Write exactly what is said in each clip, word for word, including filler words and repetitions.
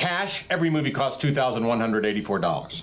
cash, every movie costs two thousand one hundred eighty-four dollars.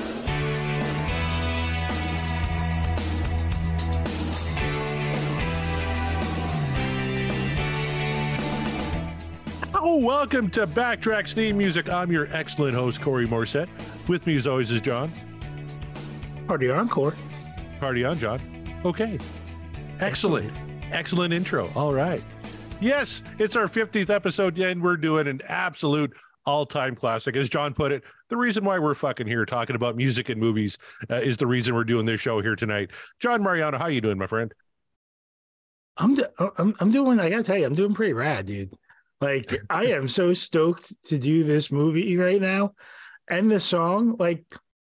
Oh, welcome to Backtracks Theme Music. I'm your excellent host, Corey Morissette. With me, as always, is John. Party on, Corey. Party on, John. Okay. Excellent. Excellent intro. All right. Yes, it's our fiftieth episode, and we're doing an absolute all-time classic. As John put it, the reason why we're fucking here talking about music and movies uh, is the reason we're doing this show here tonight. John Mariano, how you doing, my friend? I'm, do- I'm, I'm doing, I gotta tell you, I'm doing pretty rad, dude. Like, I am so stoked to do this movie right now. And the song, like,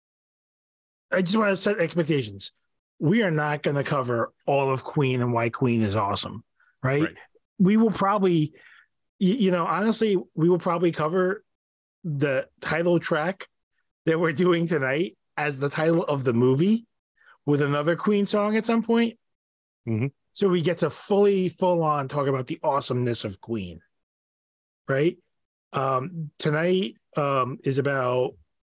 I just want to set expectations. We are not going to cover all of Queen and why Queen is awesome, right? right? We will probably, you, you know, honestly, we will probably cover the title track that we're doing tonight as the title of the movie with another Queen song at some point. Mm-hmm. So we get to fully, full on talk about the awesomeness of Queen. Right. Um, tonight um, is about,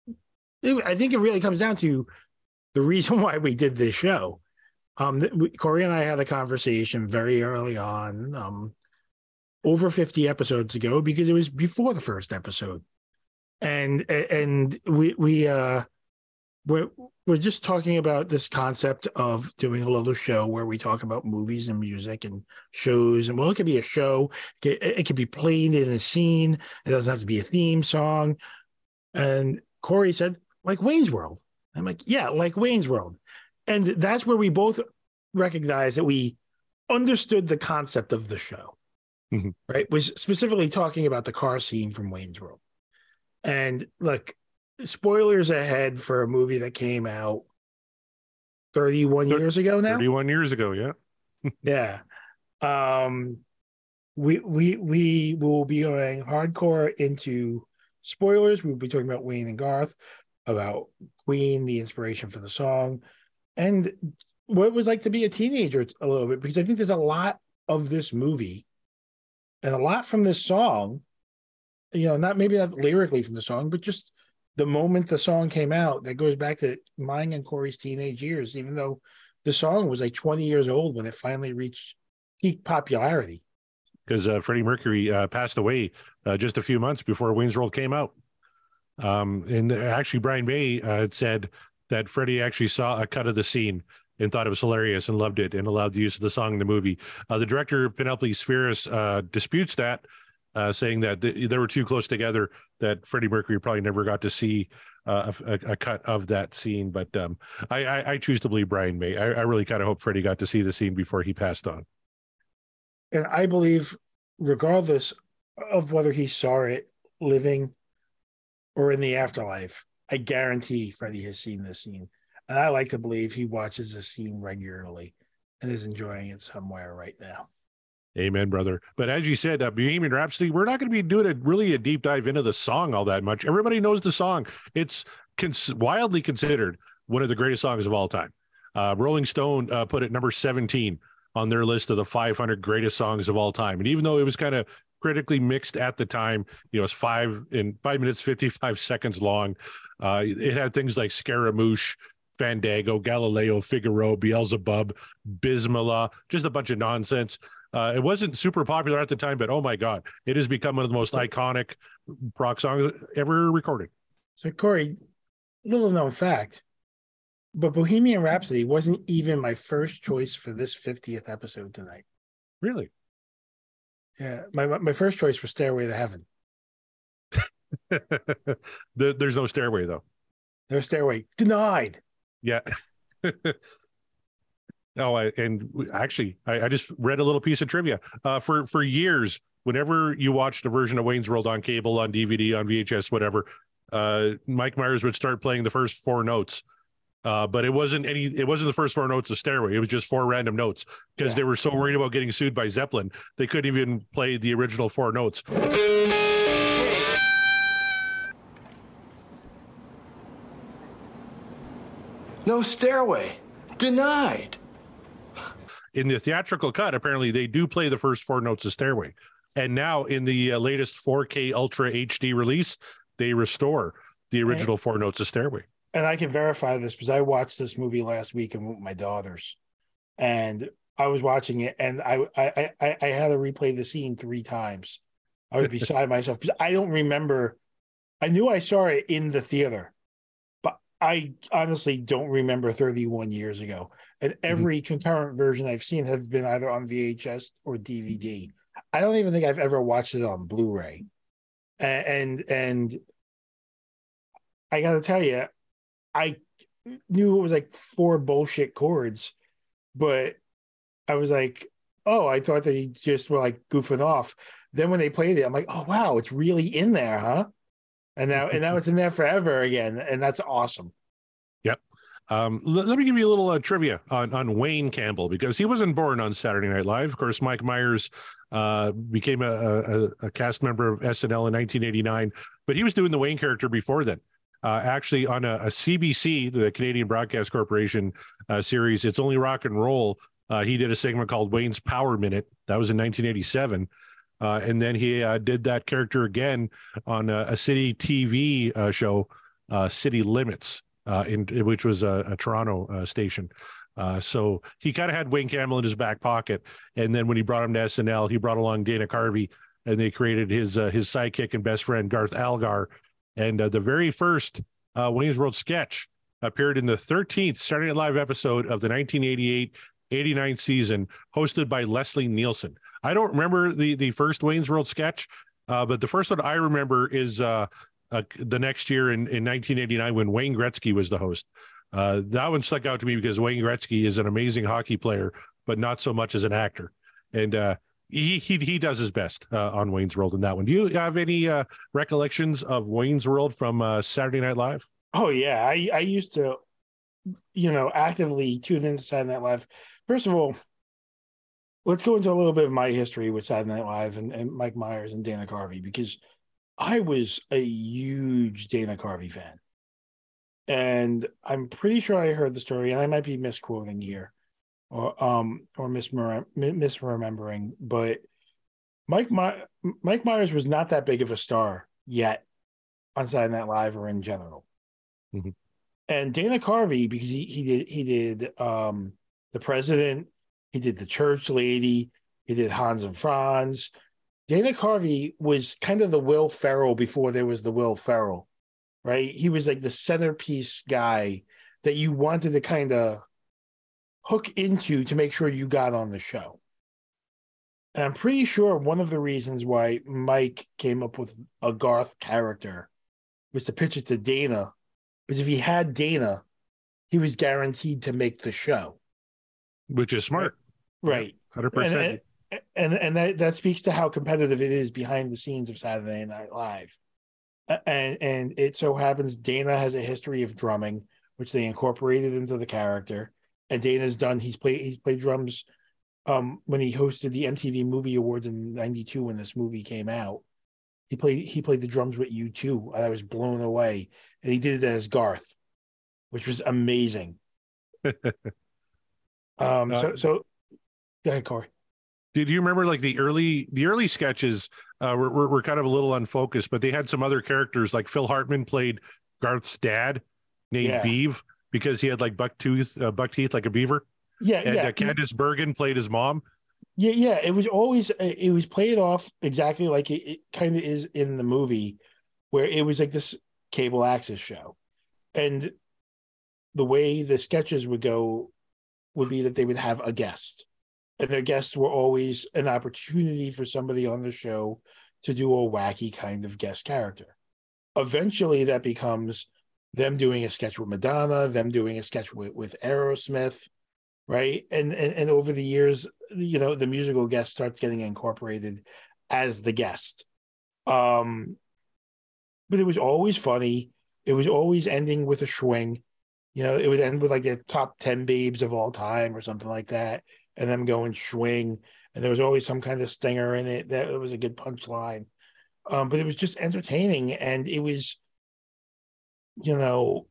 I think it really comes down to the reason why we did this show. Um, we, Corey and I had a conversation very early on, um, over fifty episodes ago, because it was before the first episode. And, and we, we, uh, we're, we're just talking about this concept of doing a little show where we talk about movies and music and shows. And well, it could be a show. It, it could be played in a scene. It doesn't have to be a theme song. And Corey said, like Wayne's World. I'm like, yeah, like Wayne's World. And that's where we both recognize that we understood the concept of the show, mm-hmm. right? Was specifically talking about the car scene from Wayne's World. And look, spoilers ahead for a movie that came out thirty-one years ago now. thirty-one years ago, yeah. yeah. Um, we we we will be going hardcore into spoilers. We'll be talking about Wayne and Garth, about Queen, the inspiration for the song, and what it was like to be a teenager a little bit, because I think there's a lot of this movie and a lot from this song, you know, not maybe not lyrically from the song, but just the moment the song came out, that goes back to mine and Corey's teenage years, even though the song was like twenty years old when it finally reached peak popularity. Because uh, Freddie Mercury uh, passed away uh, just a few months before Wayne's World came out. Um, and actually, Brian May uh, had said that Freddie actually saw a cut of the scene and thought it was hilarious and loved it and allowed the use of the song in the movie. Uh, the director, Penelope Spheris, uh, disputes that, Uh, saying that th- they were too close together, that Freddie Mercury probably never got to see uh, a, a cut of that scene. But um, I, I, I choose to believe Brian May. I, I really kind of hope Freddie got to see the scene before he passed on. And I believe, regardless of whether he saw it living or in the afterlife, I guarantee Freddie has seen this scene. And I like to believe he watches the scene regularly and is enjoying it somewhere right now. Amen, brother. But as you said, uh, Bohemian Rhapsody, we're not going to be doing a really a deep dive into the song all that much. Everybody knows the song. It's cons- wildly considered one of the greatest songs of all time. Uh, Rolling Stone uh, put it number seventeen on their list of the five hundred greatest songs of all time. And even though it was kind of critically mixed at the time, you know, it's five in five minutes, fifty-five seconds long. Uh, it had things like Scaramouche, Fandango, Galileo, Figaro, Beelzebub, Bismillah, just a bunch of nonsense. Uh, it wasn't super popular at the time, but oh my God, it has become one of the most iconic rock songs ever recorded. So, Corey, little known fact, but Bohemian Rhapsody wasn't even my first choice for this fiftieth episode tonight. Really? Yeah, my my first choice was Stairway to Heaven. the, there's no Stairway, though. No Stairway. Denied. Yeah. Oh, I, and actually, I, I just read a little piece of trivia. Uh, for for years, whenever you watched a version of Wayne's World on cable, on D V D, on V H S, whatever, uh, Mike Myers would start playing the first four notes. Uh, but it wasn't any. It wasn't the first four notes of Stairway. It was just four random notes because yeah. they were so worried about getting sued by Zeppelin, they couldn't even play the original four notes. No Stairway. Denied. In the theatrical cut, apparently they do play the first four notes of Stairway. And now in the uh, latest four K Ultra H D release, they restore the original four notes of Stairway. And I can verify this because I watched this movie last week with my daughters, and I was watching it, and I I I, I had to replay the scene three times. I was beside myself because I don't remember. I knew I saw it in the theater, but I honestly don't remember thirty-one years ago. And every mm-hmm. concurrent version I've seen have been either on V H S or D V D. I don't even think I've ever watched it on Blu-ray. And and, and I got to tell you, I knew it was like four bullshit chords, but I was like, oh, I thought they just were like goofing off. Then when they played it, I'm like, oh wow, it's really in there, huh? And now and now it's in there forever again, and that's awesome. Yep. Um, let, let me give you a little uh, trivia on on Wayne Campbell, because he wasn't born on Saturday Night Live. Of course, Mike Myers uh, became a, a, a cast member of S N L in nineteen eighty-nine, but he was doing the Wayne character before then. Uh, actually, on a, a C B C, the Canadian Broadcast Corporation uh, series, It's Only Rock and Roll, uh, he did a segment called Wayne's Power Minute. That was in nineteen eighty-seven. Uh, and then he uh, did that character again on a, a city T V uh, show, uh, City Limits, uh, in which was a, a Toronto uh, station. Uh, so he kind of had Wayne Campbell in his back pocket. And then when he brought him to S N L, he brought along Dana Carvey, and they created his uh, his sidekick and best friend, Garth Algar. And uh, the very first uh, Wayne's World sketch appeared in the thirteenth Saturday Night Live episode of the nineteen eighty-eight eighty-nine season, hosted by Leslie Nielsen. I don't remember the, the first Wayne's World sketch, uh, but the first one I remember is uh, uh, the next year in, in nineteen eighty-nine when Wayne Gretzky was the host. Uh, that one stuck out to me because Wayne Gretzky is an amazing hockey player, but not so much as an actor. And uh, he, he he does his best uh, on Wayne's World in that one. Do you have any uh, recollections of Wayne's World from uh, Saturday Night Live? Oh, yeah. I, I used to, you know, actively tune into Saturday Night Live. First of all, let's go into a little bit of my history with Saturday Night Live and, and Mike Myers and Dana Carvey, because I was a huge Dana Carvey fan. And I'm pretty sure I heard the story, and I might be misquoting here or um or misremembering, misremembering, but Mike My- Mike Myers was not that big of a star yet on Saturday Night Live or in general. Mm-hmm. And Dana Carvey, because he he did he did um The President, he did The Church Lady, he did Hans and Franz. Dana Carvey was kind of the Will Ferrell before there was the Will Ferrell, right? He was like the centerpiece guy that you wanted to kind of hook into to make sure you got on the show. And I'm pretty sure one of the reasons why Mike came up with a Garth character was to pitch it to Dana, because if he had Dana, he was guaranteed to make the show. Which is smart. Right. one hundred percent. And, and, and that, that speaks to how competitive it is behind the scenes of Saturday Night Live. And, and it so happens Dana has a history of drumming, which they incorporated into the character. And Dana's done, he's played, he's played drums um, when he hosted the M T V Movie Awards in ninety-two when this movie came out. He played, he played the drums with U two. I was blown away. And he did it as Garth, which was amazing. um, uh, so, so go ahead, Corey. Did you remember like the early the early sketches uh, were, were were kind of a little unfocused, but they had some other characters, like Phil Hartman played Garth's dad named yeah. Beeve, because he had like buck tooth, uh, buck teeth like a beaver. Yeah, and yeah. uh, Candice Bergen played his mom. Yeah, yeah. It was always it was played off exactly like it, it kind of is in the movie, where it was like this cable access show, and the way the sketches would go would be that they would have a guest. And their guests were always an opportunity for somebody on the show to do a wacky kind of guest character. Eventually, that becomes them doing a sketch with Madonna, them doing a sketch with, with Aerosmith, right? And, and and over the years, you know, the musical guest starts getting incorporated as the guest. Um, but it was always funny. It was always ending with a swing. You know, it would end with like the top ten babes of all time or something like that, and them going swing, and there was always some kind of stinger in it. That it was a good punchline. Um, but it was just entertaining, and it was, you know,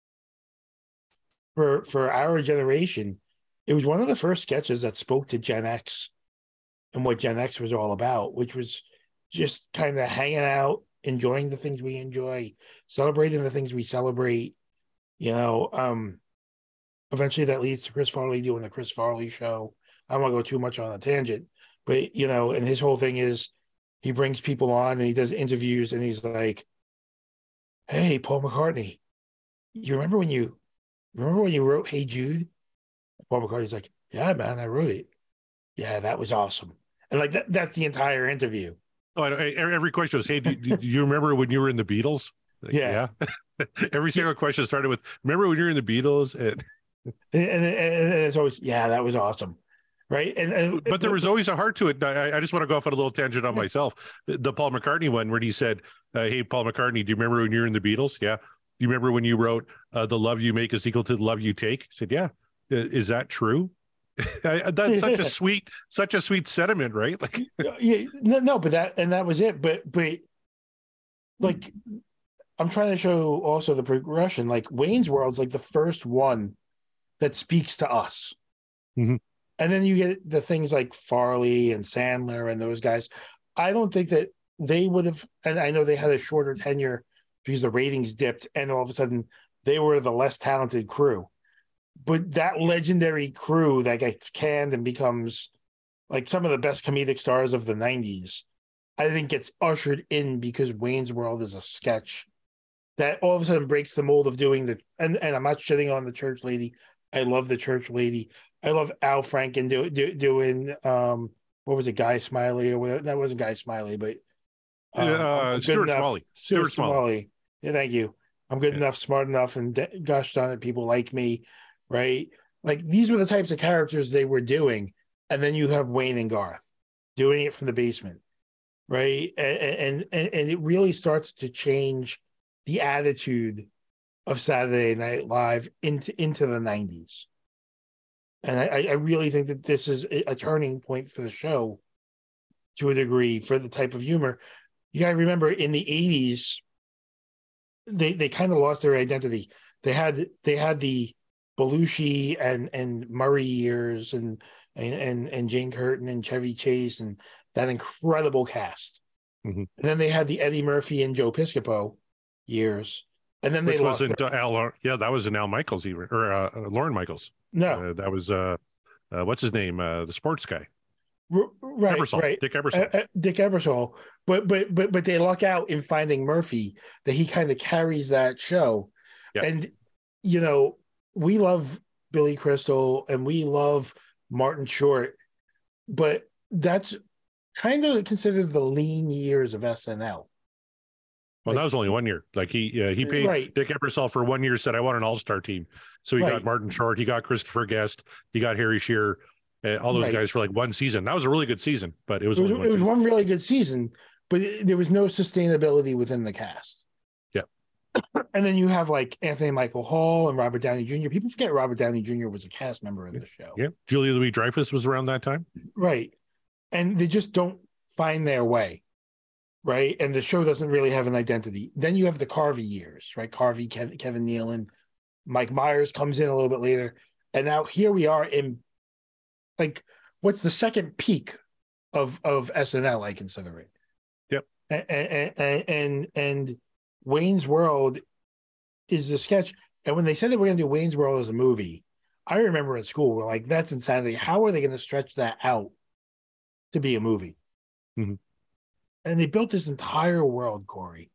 for for our generation, it was one of the first sketches that spoke to Gen X and what Gen X was all about, which was just kind of hanging out enjoying the things we enjoy, celebrating the things we celebrate. You know, um, eventually that leads to Chris Farley doing the Chris Farley show. I don't want to go too much on a tangent, but you know, and his whole thing is he brings people on and he does interviews and he's like, "Hey, Paul McCartney, you remember when you remember when you wrote Hey Jude?" Paul McCartney's like, "Yeah, man, I wrote it. Yeah, that was awesome." And like that, that's the entire interview. Oh, I, I- every question was, "Hey, do, do you remember when you were in the Beatles?" Like, Yeah. yeah. Every single question started with, "Remember when you were in the Beatles?" And, And, and, and it's always, yeah, that was awesome. Right. And, and but there was always a heart to it. I, I just want to go off on a little tangent on myself. The, the Paul McCartney one, where he said, uh, "Hey, Paul McCartney, do you remember when you were in the Beatles?" Yeah. Do you remember when you wrote uh, "The love you make is equal to the love you take"? I said, "Yeah." "Uh, Is that true?" I, that's such a sweet, such a sweet sentiment, right? Like, yeah, no, no, but that, and that was it. But, but like, I'm trying to show also the progression. Like Wayne's World's like the first one that speaks to us. Mhm. And then you get the things like Farley and Sandler and those guys. I don't think that they would have, and I know they had a shorter tenure because the ratings dipped and all of a sudden they were the less talented crew. But that legendary crew that gets canned and becomes like some of the best comedic stars of the nineties, I think gets ushered in because Wayne's World is a sketch that all of a sudden breaks the mold of doing the, and, and I'm not shitting on the church lady. I love the church lady. I love Al Franken do, do, doing, um, what was it, Guy Smiley or whatever? That wasn't Guy Smiley, but um, uh, Stuart Smalley. Stuart Stuart Smalley. Smalley. Yeah, thank you. I'm good Yeah. enough, smart enough, and de- gosh darn it, people like me, right? Like these were the types of characters they were doing, and then you have Wayne and Garth doing it from the basement, right? And and and it really starts to change the attitude of Saturday Night Live into into the nineties. And I, I really think that this is a turning point for the show to a degree for the type of humor. You got to remember in the eighties, they, they kind of lost their identity. They had they had the Belushi and and Murray years and and and, and Jane Curtin and Chevy Chase and that incredible cast. Mhm. And then they had the Eddie Murphy and Joe Piscopo years. And then they Which lost wasn't their, uh, Al, yeah, that was an Al Michaels even, or uh, uh, Lauren Michaels. no, Uh, that was uh, uh, what's his name? Uh, the sports guy, r- right, Ebersol, right. Dick Ebersol. Uh, uh, Dick Ebersol, but but but but they luck out in finding Murphy that he kind of carries that show, Yeah. and you know we love Billy Crystal and we love Martin Short, but that's kind of considered the lean years of S N L. Well, Like- that was only one year. Like he uh, he paid Right. Dick Ebersol for one year. Said, "I want an all star team." So he Right. got Martin Short, he got Christopher Guest, he got Harry Shearer, uh, all those Right. guys for like one season. That was a really good season, but it was It was, only one it was season. one really good season, but it- there was no sustainability within the cast. Yeah. And then you have like Anthony Michael Hall and Robert Downey Junior People forget Robert Downey Junior was a cast member of the show. Yeah, Julia Louis Dreyfus was around that time. Right. And they just don't find their way. Right. And the show doesn't really have an identity. Then you have the Carvey years, right? Carvey, Kevin, Kevin Nealon, Mike Myers comes in a little bit later. And now here we are in like, what's the second peak of, of S N L, I consider it. Yep. And, and, and, and, and Wayne's World is the sketch. And when they said they were going to do Wayne's World as a movie, I remember in school, we're like, that's insanity. How are they going to stretch that out to be a movie? Mhm. And they built this entire world, Corey.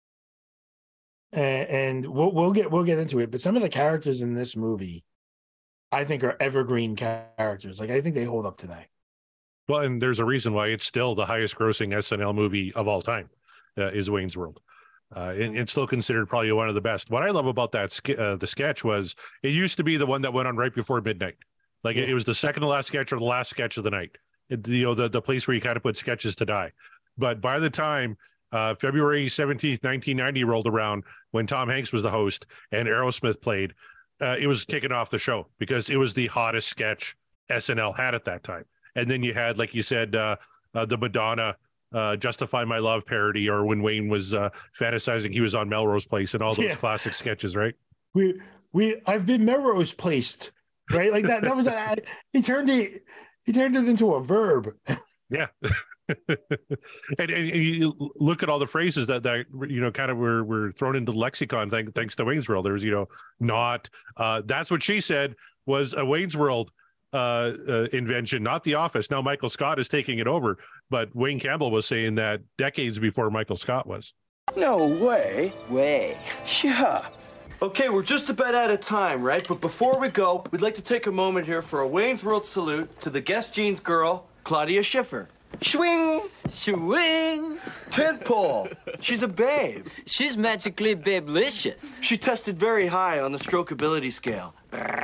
And, and we'll we'll get we'll get into it. But some of the characters in this movie, I think, are evergreen characters. Like I think they hold up today. Well, and there's a reason why it's still the highest grossing S N L movie of all time, uh, is Wayne's World. Uh, and it's still considered probably one of the best. What I love about that sk- uh, the sketch was it used to be the one that went on right before midnight. Like Yeah. it, it was the second to last sketch or the last sketch of the night. It, you know, the, the place where you kind of put sketches to die. But by the time uh, February seventeenth, nineteen ninety rolled around, when Tom Hanks was the host and Aerosmith played, uh, it was kicking off the show because it was the hottest sketch S N L had at that time. And then you had, like you said, uh, uh, the Madonna uh, Justify My Love parody, or when Wayne was uh, fantasizing he was on Melrose Place, and all those Yeah. classic sketches, right? We we I've been Melrose placed, right? Like that. That was a, he turned it he turned it into a verb. Yeah. and, and you look at all the phrases that that you know kind of were were thrown into the lexicon thanks, thanks to Wayne's World. There's you know not uh, that's what she said was a Wayne's World uh, uh, invention, not The Office. Now Michael Scott is taking it over, but Wayne Campbell was saying that decades before Michael Scott was. No way. Way. Yeah. Okay, we're just about out of time, right? But before we go, we'd like to take a moment here for a Wayne's World salute to the Guest Jeans girl, Claudia Schiffer. Swing! Swing! Tentpole! She's a babe. She's magically babelicious. She tested very high on the strokeability scale.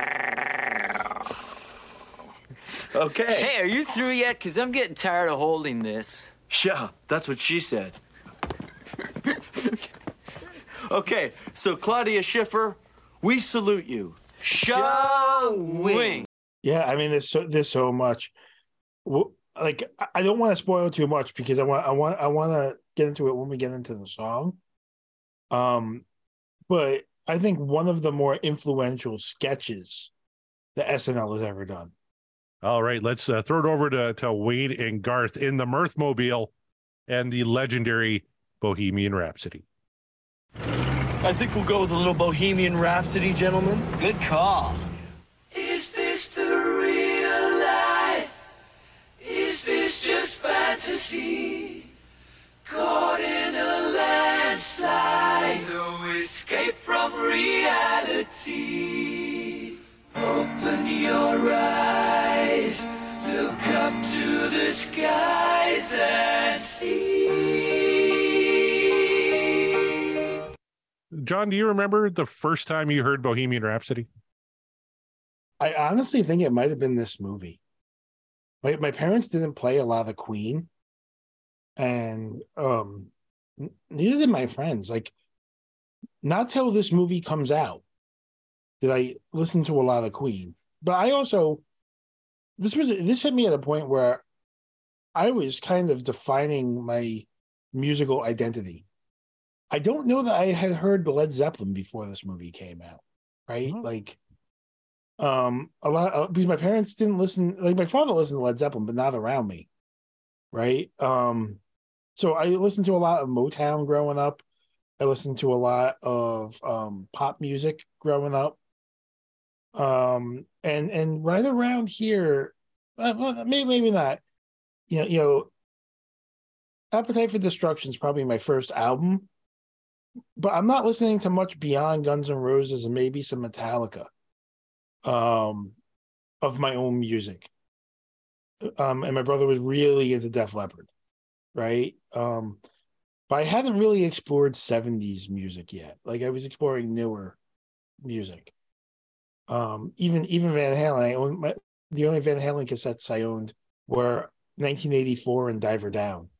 Okay. Hey, are you through yet? Because I'm getting tired of holding this. Yeah, that's what she said. Okay, so Claudia Schiffer, we salute you. Shawing. Yeah, I mean, there's so there's so much. Well, like, I don't want to spoil too much because I want I want I want to get into it when we get into the song. Um, but I think one of the more influential sketches that S N L has ever done. All right, let's uh, throw it over to, to Wayne and Garth in the Mirthmobile and the legendary Bohemian Rhapsody. I think we'll go with a little Bohemian Rhapsody, gentlemen. Good call. Is this the real life? Is this just fantasy? Caught in a landslide, no escape from reality. Open your eyes, look up to the skies and see. John, do you remember the first time you heard Bohemian Rhapsody? I honestly think it might have been this movie. My my parents didn't play a lot of Queen, and um, neither did my friends. Like, not till this movie comes out did I listen to a lot of Queen. But I also this was this hit me at a point where I was kind of defining my musical identity. I don't know that I had heard Led Zeppelin before this movie came out, right? Oh. Like, um, a lot uh, because my parents didn't listen. Like, my father listened to Led Zeppelin, but not around me, right? Um, so I listened to a lot of Motown growing up. I listened to a lot of um, pop music growing up, um, and and right around here, uh, well, maybe maybe not. You know, you know, Appetite for Destruction is probably my first album. But I'm not listening to much beyond Guns N' Roses and maybe some Metallica um, of my own music. Um, and my brother was really into Def Leppard, right? Um, but I hadn't really explored seventies music yet. Like, I was exploring newer music. Um, even even Van Halen, I owned my, the only Van Halen cassettes I owned were nineteen eighty-four and Diver Down.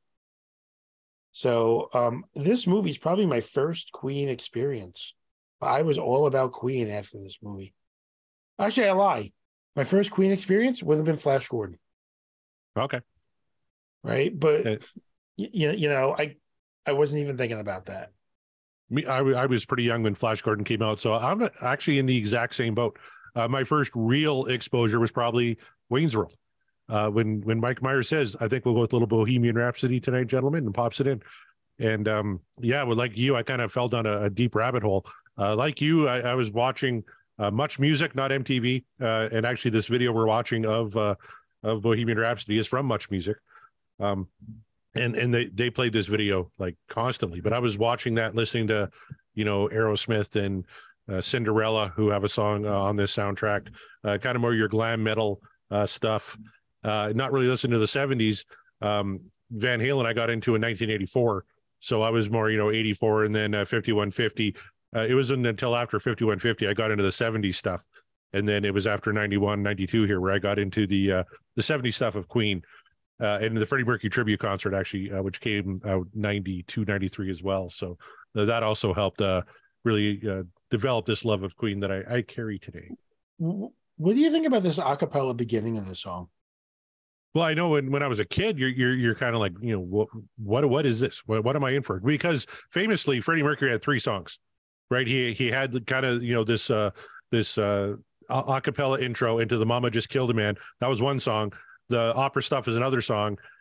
So um, this movie is probably my first Queen experience. I was all about Queen after this movie. Actually, I lie. My first Queen experience would have been Flash Gordon. Okay. Right? But, Uh, you, you know, I I wasn't even thinking about that. Me, I, I was pretty young when Flash Gordon came out, so I'm actually in the exact same boat. Uh, my first real exposure was probably Wayne's World. Uh, when when Mike Myers says, I think we'll go with a little Bohemian Rhapsody tonight, gentlemen, and pops it in. And um, yeah, well, like you, I kind of fell down a, a deep rabbit hole. Uh, like you, I, I was watching uh, Much Music, not M T V. Uh, and actually, this video we're watching of uh, of Bohemian Rhapsody is from Much Music. Um, and and they, they played this video like constantly. But I was watching that, listening to, you know, Aerosmith and uh, Cinderella, who have a song uh, on this soundtrack, uh, kind of more your glam metal uh, stuff. Uh, not really listening to the seventies. Um, Van Halen I got into in nineteen eighty-four. So I was more, you know, eighty-four and then uh, fifty-one fifty. Uh, it wasn't until after fifty-one fifty I got into the seventies stuff. And then it was after ninety-one, ninety-two here where I got into the uh, the seventies stuff of Queen. Uh, and the Freddie Mercury tribute concert, actually, uh, which came out ninety-two, ninety-three as well. So uh, that also helped uh, really uh, develop this love of Queen that I, I carry today. What do you think about this a cappella beginning of the song? Well, I know when, when I was a kid, you're you're you're kind of like, you know, what what what is this? What what am I in for? Because famously, Freddie Mercury had three songs, right? He he had kind of, you know, this uh this uh a cappella intro into the Mama Just Killed a Man. That was one song. The opera stuff is another song,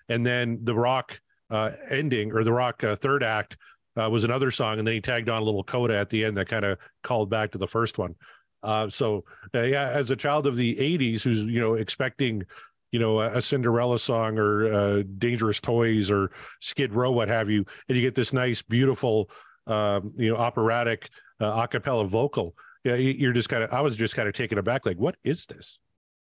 And then the Rock uh, ending or the Rock uh, third act uh, was another song. And then he tagged on a little coda at the end that kind of called back to the first one. Uh, so uh, yeah, as a child of the eighties, who's, you know, expecting, you know, a, a Cinderella song or uh, Dangerous Toys or Skid Row, what have you, and you get this nice, beautiful, um, you know, operatic uh, a cappella vocal. Yeah, you're just kind of, I was just kind of taken aback, like, what is this?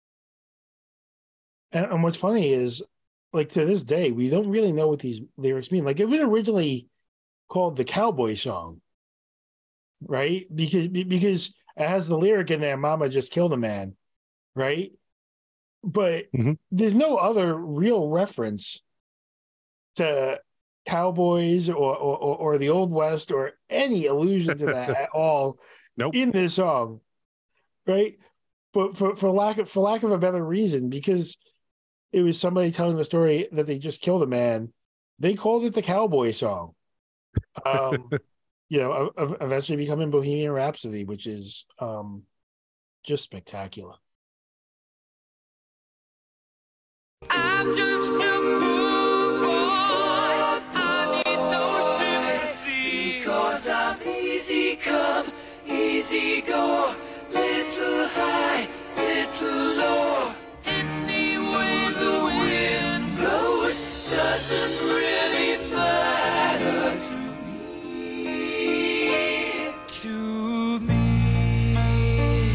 And, and what's funny is, like, to this day, we don't really know what these lyrics mean. Like, it was originally called the Cowboy Song, right? Because because it has the lyric in there, "Mama just killed a man," right? But mm-hmm. there's no other real reference to cowboys or, or or or the Old West or any allusion to that at all nope. in this song, right? But for for lack of for lack of a better reason, because it was somebody telling the story that they just killed a man, they called it the Cowboy Song. Um, you know, eventually becoming Bohemian Rhapsody, which is um, just spectacular. I'm just a poor boy. I need no sympathy. Because I'm easy come, easy go. Little high, little low. Any way the wind blows doesn't really matter to me. To me.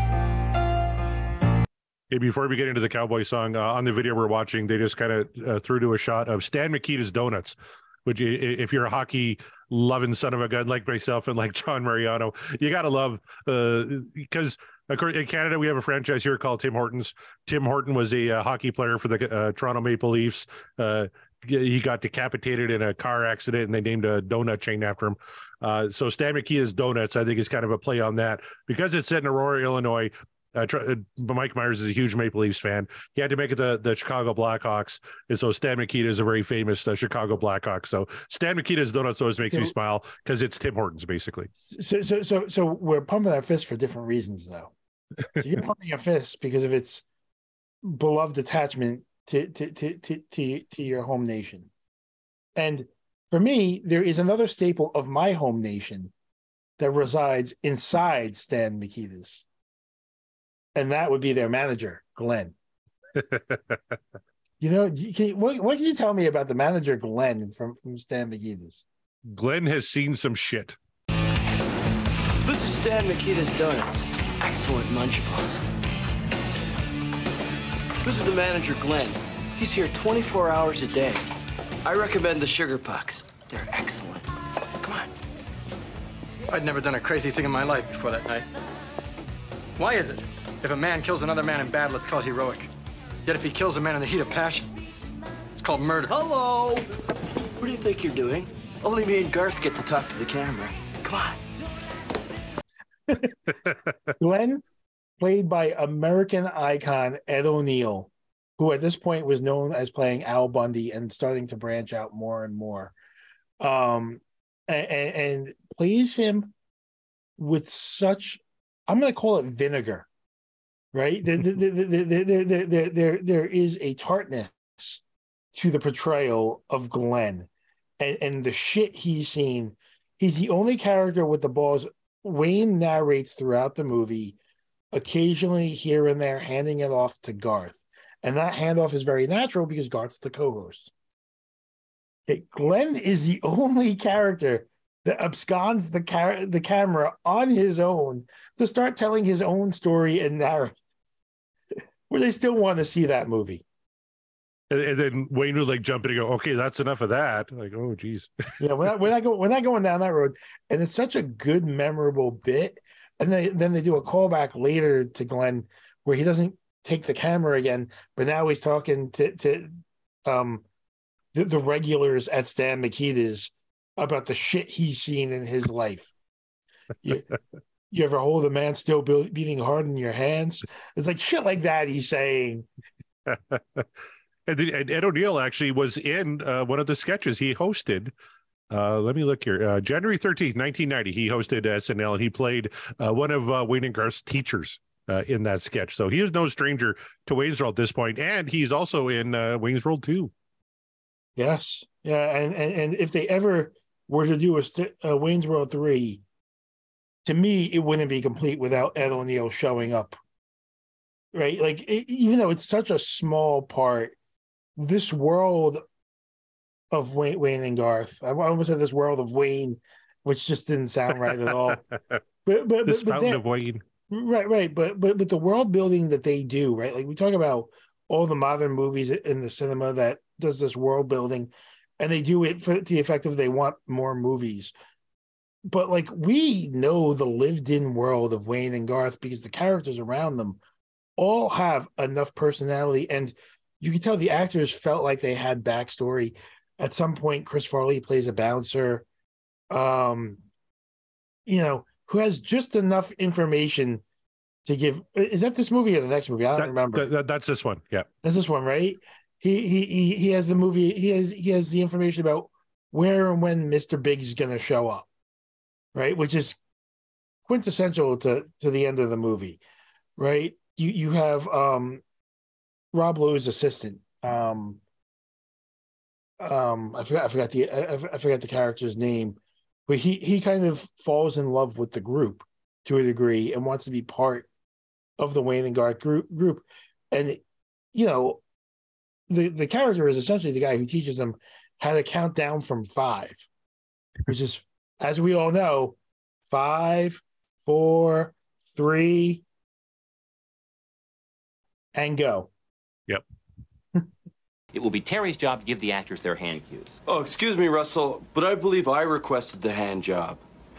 Hey, before we get into the Cowboy Song, uh, on the video we're watching, they just kind of uh, threw to a shot of Stan Mikita's Donuts, which, if you're a hockey loving son of a gun like myself and like John Mariano, you got to love, uh, because in Canada, we have a franchise here called Tim Hortons. Tim Horton was a uh, hockey player for the uh, Toronto Maple Leafs. Uh, he got decapitated in a car accident, and they named a donut chain after him. Uh, so Stan Mikita's Donuts, I think, is kind of a play on that. Because it's set in Aurora, Illinois, Uh, uh, Mike Myers is a huge Maple Leafs fan. He had to make it the, the Chicago Blackhawks. And so Stan Mikita is a very famous uh, Chicago Blackhawk. So Stan Mikita's Donuts always makes so, me smile because it's Tim Hortons, basically. So, so, so, so we're pumping our fists for different reasons, though. So you're pumping your fists because of its beloved attachment to, to, to, to, to, to your home nation. And for me, there is another staple of my home nation that resides inside Stan Mikita's. And that would be their manager, Glenn. You know, can you, what, what can you tell me about the manager, Glenn, from, from Stan Mikita's? Glenn has seen some shit. This is Stan Mikita's Donuts. Excellent Munchables. This is the manager, Glenn. He's here twenty-four hours a day. I recommend the Sugar Pucks. They're excellent. Come on. I'd never done a crazy thing in my life before that night. Why is it? If a man kills another man in battle, it's called heroic. Yet if he kills a man in the heat of passion, it's called murder. Hello! What do you think you're doing? Only me and Garth get to talk to the camera. Come on. Glenn, played by American icon Ed O'Neill, who at this point was known as playing Al Bundy and starting to branch out more and more. Um, and, and, and plays him with such, I'm going to call it vinegar. Right, there, there, there, there, there, there, there is a tartness to the portrayal of Glenn, and and the shit he's seen. He's the only character with the balls. Wayne narrates throughout the movie, occasionally here and there, handing it off to Garth, and that handoff is very natural because Garth's the co-host. Okay, Glenn is the only character that absconds the car- the camera on his own to start telling his own story and narrative. Where they still want to see that movie. And, and then Wayne would like jump in and go, okay, that's enough of that. Like, oh, geez. Yeah, we're not, we're, not go, we're not going down that road. And it's such a good, memorable bit. And they, then they do a callback later to Glenn where he doesn't take the camera again, but now he's talking to, to um, the, the regulars at Stan Mikita's about the shit he's seen in his life. You, You ever hold a man still beating hard in your hands? It's like shit like that he's saying. and, then, and Ed O'Neill actually was in uh, one of the sketches he hosted. Uh, let me look here. Uh, January thirteenth, nineteen ninety, he hosted S N L, and he played uh, one of uh, Wayne and Garth's teachers uh, in that sketch. So he is no stranger to Wayne's World at this point, and he's also in uh, Wayne's World two. Yes, yeah, and and, and if they ever were to do a, st- a Wayne's World three, to me, it wouldn't be complete without Ed O'Neill showing up. Right, like it, even though it's such a small part, this world of Wayne, Wayne and Garth. I almost said this world of Wayne, which just didn't sound right at all. But but This but, but fountain that- of Wayne. right, right. But but but the world building that they do, right? Like we talk about all the modern movies in the cinema that does this world building, and they do it for the effect of they want more movies. But like we know the lived-in world of Wayne and Garth because the characters around them all have enough personality, and you can tell the actors felt like they had backstory. At some point, Chris Farley plays a bouncer, um, you know, who has just enough information to give. Is that this movie or the next movie? I don't That- remember. that- that- that's this one. Yeah. That's this one, right? He he he he has the movie. He has he has the information about where and when Mister Biggs is going to show up, right? Which is quintessential to to the end of the movie, right? You you have um, Rob Lowe's assistant. Um, um, I forgot I forgot the I, I forgot the character's name, but he he kind of falls in love with the group to a degree and wants to be part of the Wayne and Garth group group, and you know, the the character is essentially the guy who teaches them how to count down from five, which is, as we all know, five, four, three, and go. Yep. It will be Terry's job to give the actors their hand cues. Oh, excuse me, Russell, but I believe I requested the hand job.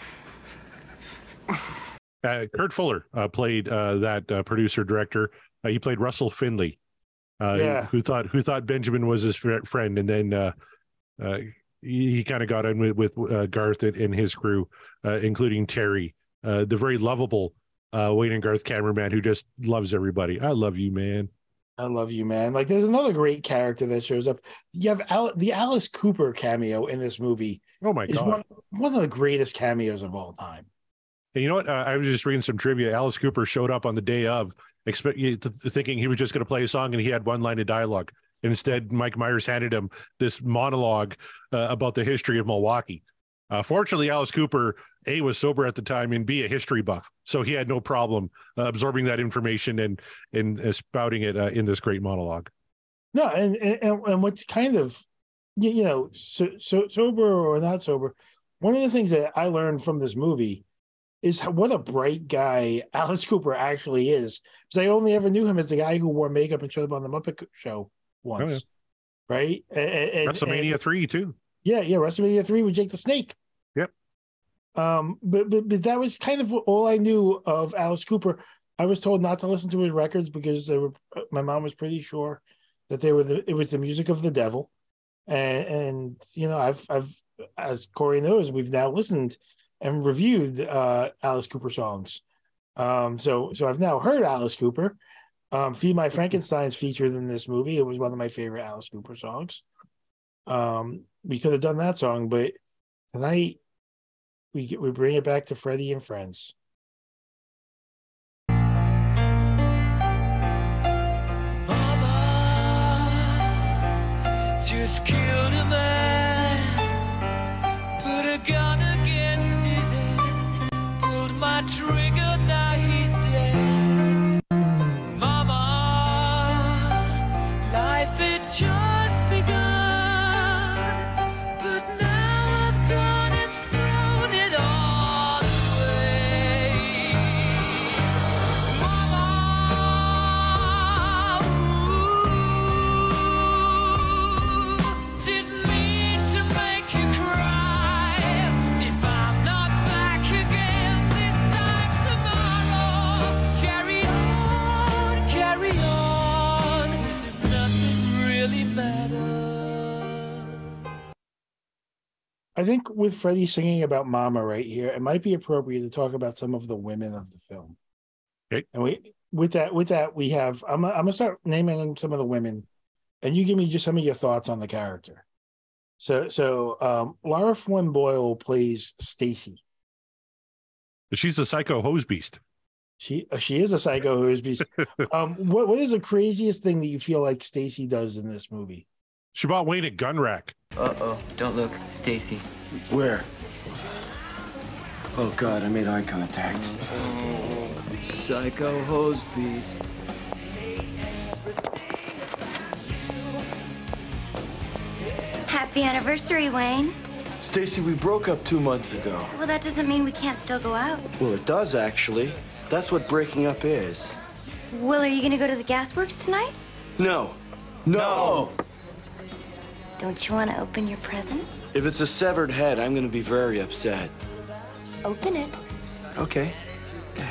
Uh, Kurt Fuller uh, played uh, that uh, producer director. Uh, he played Russell Finley, uh, Yeah. who thought who thought Benjamin was his fr- friend, and then uh, uh, he, he kind of got in with, with uh, Garth and, and his crew, uh, including Terry, uh, the very lovable uh, Wayne and Garth cameraman who just loves everybody. I love you, man. I love you, man. Like, there's another great character that shows up. You have Al- the Alice Cooper cameo in this movie. Oh my Is god! one, one of the greatest cameos of all time. And you know what? Uh, I was just reading some trivia. Alice Cooper showed up on the day of, expect, th- thinking he was just going to play a song, and he had one line of dialogue. And instead, Mike Myers handed him this monologue uh, about the history of Milwaukee. Uh, fortunately, Alice Cooper, A, was sober at the time, and B, a history buff. So he had no problem uh, absorbing that information and and uh, spouting it uh, in this great monologue. No, and and, and what's kind of, you, you know, so, so sober or not sober, one of the things that I learned from this movie is how, what a bright guy Alice Cooper actually is. Because I only ever knew him as the guy who wore makeup and showed up on the Muppet Show once, Oh, yeah. right? And, and, WrestleMania and- three too. Yeah, yeah, WrestleMania three with Jake the Snake. Yep. Um, but, but but that was kind of all I knew of Alice Cooper. I was told not to listen to his records because they were. My mom was pretty sure that they were the. It was the music of the devil, and and you know I've I've as Corey knows we've now listened and reviewed uh, Alice Cooper songs. Um, so so I've now heard Alice Cooper. Um, Feed My Frankenstein's featured in this movie. It was one of my favorite Alice Cooper songs. Um, we could have done that song, but tonight we get, we bring it back to Freddie and Friends. Mama just killed a man, put a gun against his head, pulled my trigger, now he's dead. Mama, life had just begun, but now I've gone and thrown it all away. Mama, ooh, didn't mean to make you cry. If I'm not back again this time tomorrow, carry on, carry on, as if nothing really matters. I think with Freddie singing about Mama right here, it might be appropriate to talk about some of the women of the film. Okay. And we with that with that we have I'm I'm gonna start naming some of the women, and you give me just some of your thoughts on the character. So so um, Laura Flynn Boyle plays Stacy. She's a psycho hose beast. She uh, she is a psycho who's beast. um, what what is the craziest thing that you feel like Stacy does in this movie? She bought Wayne a gun rack. Uh-oh. Don't look. Stacy. Where? Oh, God, I made eye contact. Psycho hose beast. Happy anniversary, Wayne. Stacy, we broke up two months ago. Well, that doesn't mean we can't still go out. Well, it does, actually. That's what breaking up is. Will, are you gonna go to the gasworks tonight? No. No! Don't you want to open your present? If it's a severed head, I'm gonna be very upset. Open it. Okay. Okay.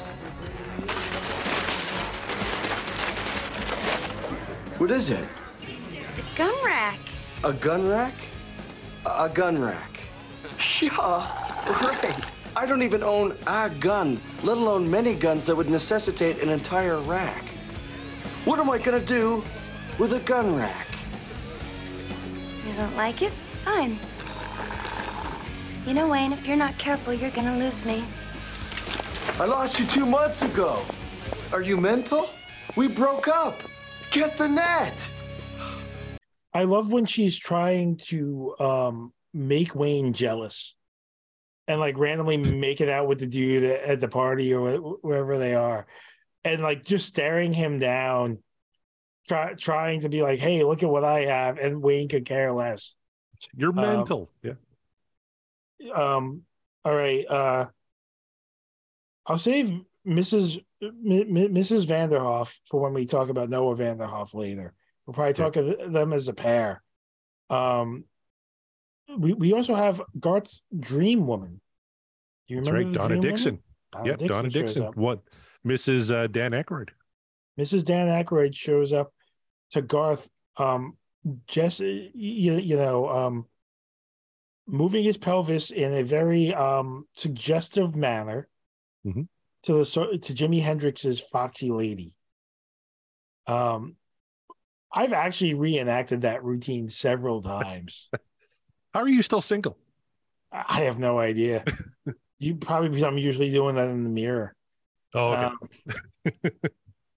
What is it? It's a gun rack. A gun rack? A gun rack. Yeah, right. I don't even own a gun, let alone many guns that would necessitate an entire rack. What am I gonna do with a gun rack? You don't like it? Fine. You know, Wayne, if you're not careful, you're gonna lose me. I lost you two months ago. Are you mental? We broke up. Get the net. I love when she's trying to um, make Wayne jealous and like randomly make it out with the dude at the party or wherever they are. And like just staring him down, try, trying to be like, hey, look at what I have. And Wayne could care less. You're mental. Um, yeah. Um. All right. Uh, I'll save Missus M- M- Missus Vanderhoff for when we talk about Noah Vanderhoff later. We'll probably talk of them as a pair. Um, we we also have Garth's dream woman. Do you That's remember right, the Donna dream Dixon. woman? Yep, Donna shows Dixon. up. What? Missus Uh, Dan Aykroyd. Missus Dan Aykroyd shows up to Garth. Um, just you, you know, um, moving his pelvis in a very um suggestive manner Mhm. to the so- to Jimi Hendrix's "Foxy Lady." Um, I've actually reenacted that routine several times. How are you still single? I have no idea. You probably because I'm usually doing that in the mirror. Oh, okay. Um,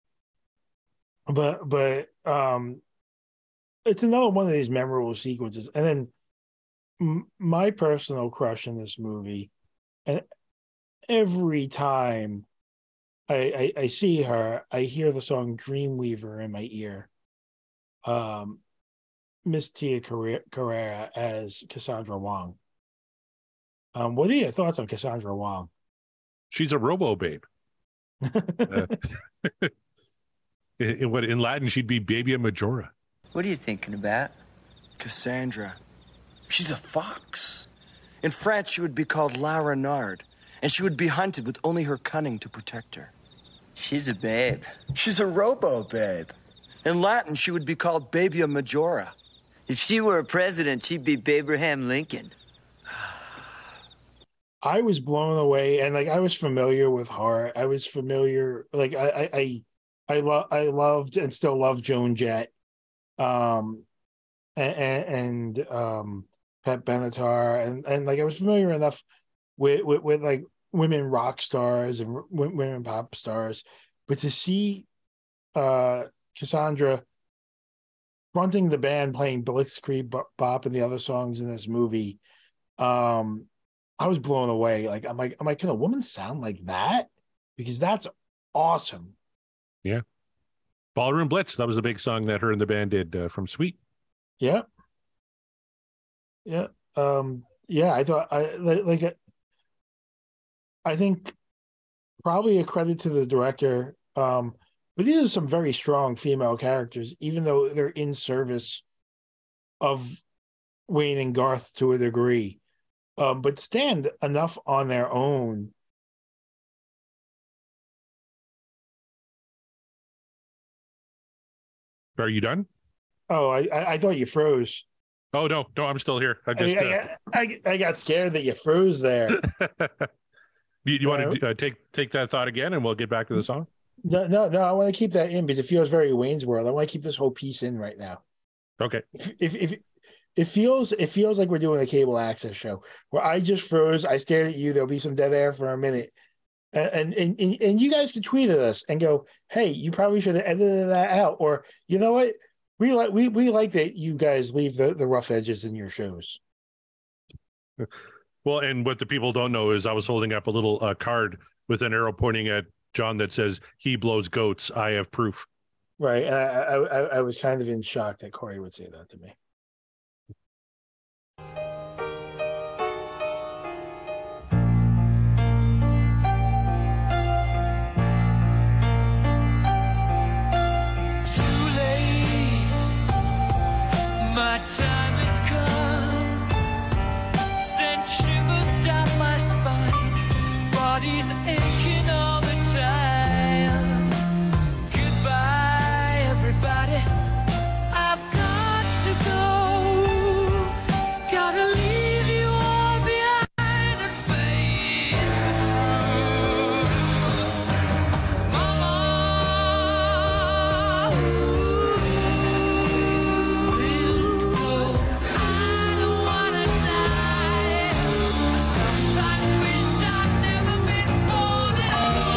but but um, it's another one of these memorable sequences. And then m- my personal crush in this movie, and every time I, I I see her, I hear the song "Dreamweaver" in my ear. Um, Miss Tia Carrera, Carrera as Cassandra Wong. Um, what are your thoughts on Cassandra Wong? She's a robo babe. uh, in, in what in Latin she'd be Babia Majora. What are you thinking about? Cassandra. She's a fox. In France, she would be called La Renarde, and she would be hunted with only her cunning to protect her. She's a babe. She's a robo babe. In Latin, she would be called Babia Majora. If she were a president, she'd be Abraham Lincoln. I was blown away, and like I was familiar with her. I was familiar, like I, I, I, I love, I loved and still love Joan Jett, um, and, and um, Pat Benatar, and and like I was familiar enough with with, with like women rock stars and w- women pop stars, but to see uh, Cassandra fronting the band, playing Blitzkrieg Bop and the other songs in this movie, um. I was blown away. Like, I'm like, I'm like, can a woman sound like that? Because that's awesome. Yeah. Ballroom Blitz. That was the big song that her and the band did uh, from Sweet. Yeah. Yeah. Um, yeah. I thought I like, like, I think probably a credit to the director. Um, but these are some very strong female characters, even though they're in service of Wayne and Garth to a degree. Um, but stand enough on their own. Are you done? Oh, I, I, I thought you froze. Oh no, no, I'm still here. I just I, uh, I, I, I got scared that you froze there. do you, you want to uh, take take that thought again, and we'll get back to the song? No, no, no. I want to keep that in because it feels very Wayne's World. I want to keep this whole piece in right now. Okay. If if, if it feels it feels like we're doing a cable access show where I just froze. I stared at you. There'll be some dead air for a minute, and and and, and you guys can tweet at us and go, "Hey, you probably should have edited that out," or you know what? We like we we like that you guys leave the, the rough edges in your shows. Well, and what the people don't know is I was holding up a little uh, card with an arrow pointing at John that says, "He blows goats. I have proof." Right. And I, I I I was kind of in shock that Corey would say that to me. Too late, my time has come. Sent shivers down my spine. Body's aching all the time. Goodbye, everybody. I've got to go. Gotta leave you all behind and face Mama. I don't wanna die. Sometimes wish I'd never been born at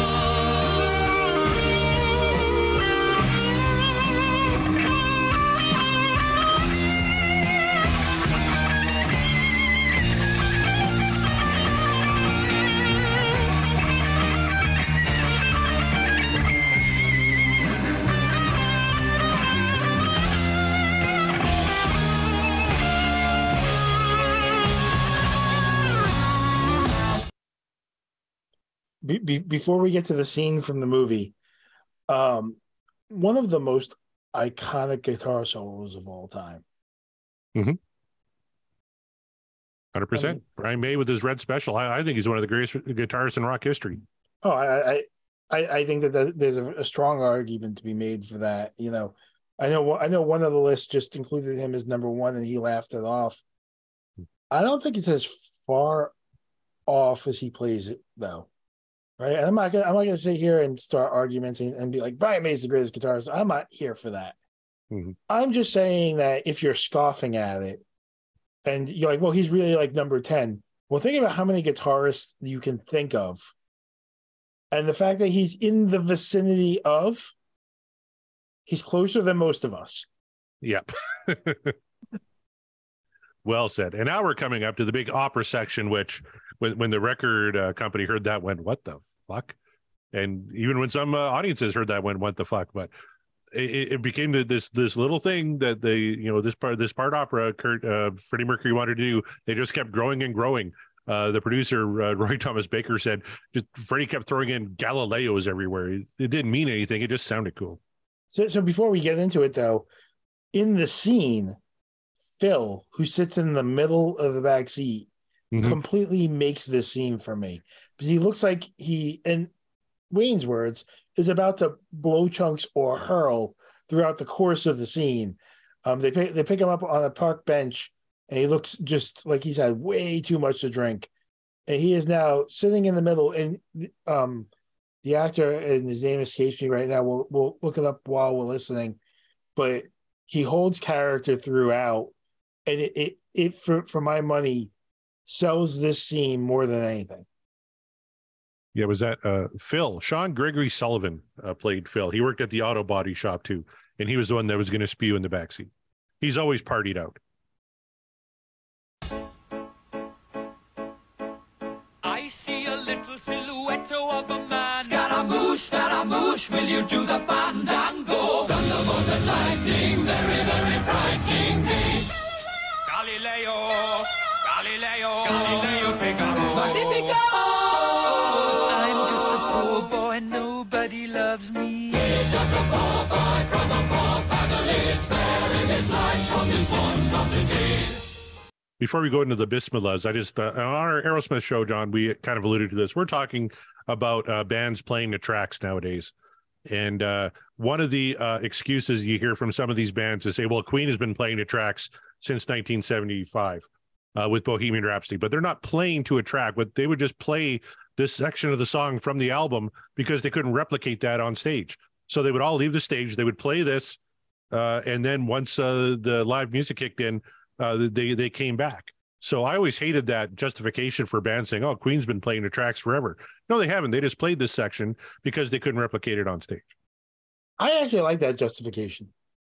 Be, be, before we get to the scene from the movie, um, one of the most iconic guitar solos of all time. one hundred percent. Brian May with his Red Special. I, I think he's one of the greatest guitarists in rock history. Oh, I I I, I think that that there's a, a strong argument to be made for that. You know, I know I know one of the lists just included him as number one, and he laughed it off. I don't think it's as far off as he plays it, though. Right? And I'm not gonna I'm not gonna sit here and start arguments and, and be like Brian May's the greatest guitarist. I'm not here for that. Mhm. I'm just saying that if you're scoffing at it, and you're like, well, he's really like number ten. Well, think about how many guitarists you can think of. And the fact that he's in the vicinity of, he's closer than most of us. Yep. Well said. And now we're coming up to the big opera section, which when, when the record uh, company heard that went, what the fuck? And even when some uh, audiences heard that went, what the fuck? But it, it became the, this this little thing that they, you know, this part this part opera Kurt uh, Freddie Mercury wanted to do. They just kept growing and growing. Uh, the producer uh, Roy Thomas Baker said, just Freddie kept throwing in Galileos everywhere. It, it didn't mean anything. It just sounded cool. So, so before we get into it, though, in the scene, Phil, who sits in the middle of the back seat, Mhm. completely makes this scene for me because he looks like he, in Wayne's words, is about to blow chunks or hurl throughout the course of the scene. Um, they pick, they pick him up on a park bench, and he looks just like he's had way too much to drink, and he is now sitting in the middle. And um, the actor, and his name escapes me right now. We'll we'll look it up while we're listening, but he holds character throughout, and it it, it for for my money sells this scene more than anything. Yeah, was that uh, Phil? Sean Gregory Sullivan uh, played Phil. He worked at the auto body shop too, and he was the one that was going to spew in the backseat. He's always partied out. I see a little silhouette of a man. Scaramouche, Scaramouche, will you do the fandango? Thunderbolt and lightning, very, very frightening me. Galileo, Galileo, Galileo Figaro. Magnifico! I'm just a poor boy, nobody loves me. He's just a poor boy from a poor family, sparing his life from this monstrosity. Before we go into the Bismillahs, I just, uh, on our Aerosmith show, John, we kind of alluded to this. We're talking about uh, bands playing the tracks nowadays. And uh, one of the uh, excuses you hear from some of these bands is say, well, Queen has been playing the tracks since nineteen seventy-five uh, with Bohemian Rhapsody, but they're not playing to a track, but they would just play this section of the song from the album because they couldn't replicate that on stage. So they would all leave the stage, they would play this, uh, and then once uh, the live music kicked in, uh, they, they came back. So I always hated that justification for bands saying, oh, Queen's been playing the tracks forever. No, they haven't. They just played this section because they couldn't replicate it on stage. I actually like that justification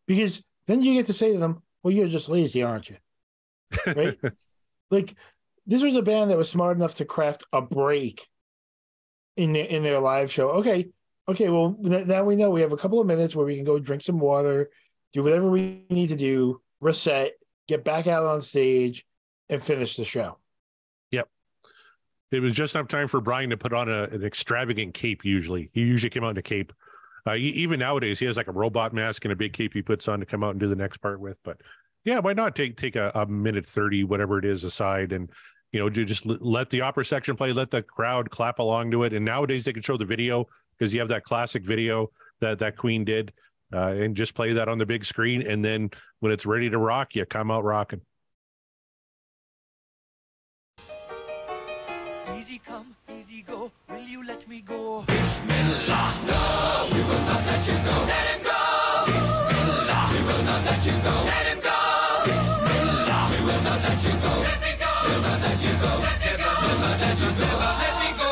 because then you get to say to them, well, you're just lazy, aren't you? Right? Like, this was a band that was smart enough to craft a break in their, in their live show. Okay, okay, well, now we know we have a couple of minutes where we can go drink some water, do whatever we need to do, reset, get back out on stage, and finish the show. Yep. It was just enough time for Brian to put on a, an extravagant cape. Usually, he usually came out in a cape. Uh, he, even nowadays, he has like a robot mask and a big cape he puts on to come out and do the next part with. But yeah, why not take take a, a minute thirty, whatever it is, aside, and you know, just let the opera section play, let the crowd clap along to it. And nowadays, they can show the video because you have that classic video that that Queen did, uh, and just play that on the big screen. And then when it's ready to rock, you come out rocking. Easy come, easy go, will you let me go? Bismillah, no, we will not let you go. Let him go! Bismillah, we will not let you go. Let him go! Bismillah, we will not let you go. Let me go! We'll not let you go. Let me go! We'll not let you go. Let me go!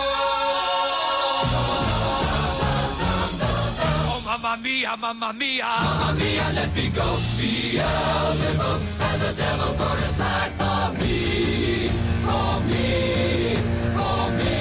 Oh, mamma mia, mamma mia, mamma mia, let me go. Beelzebub has a devil put aside for me, for me, for me.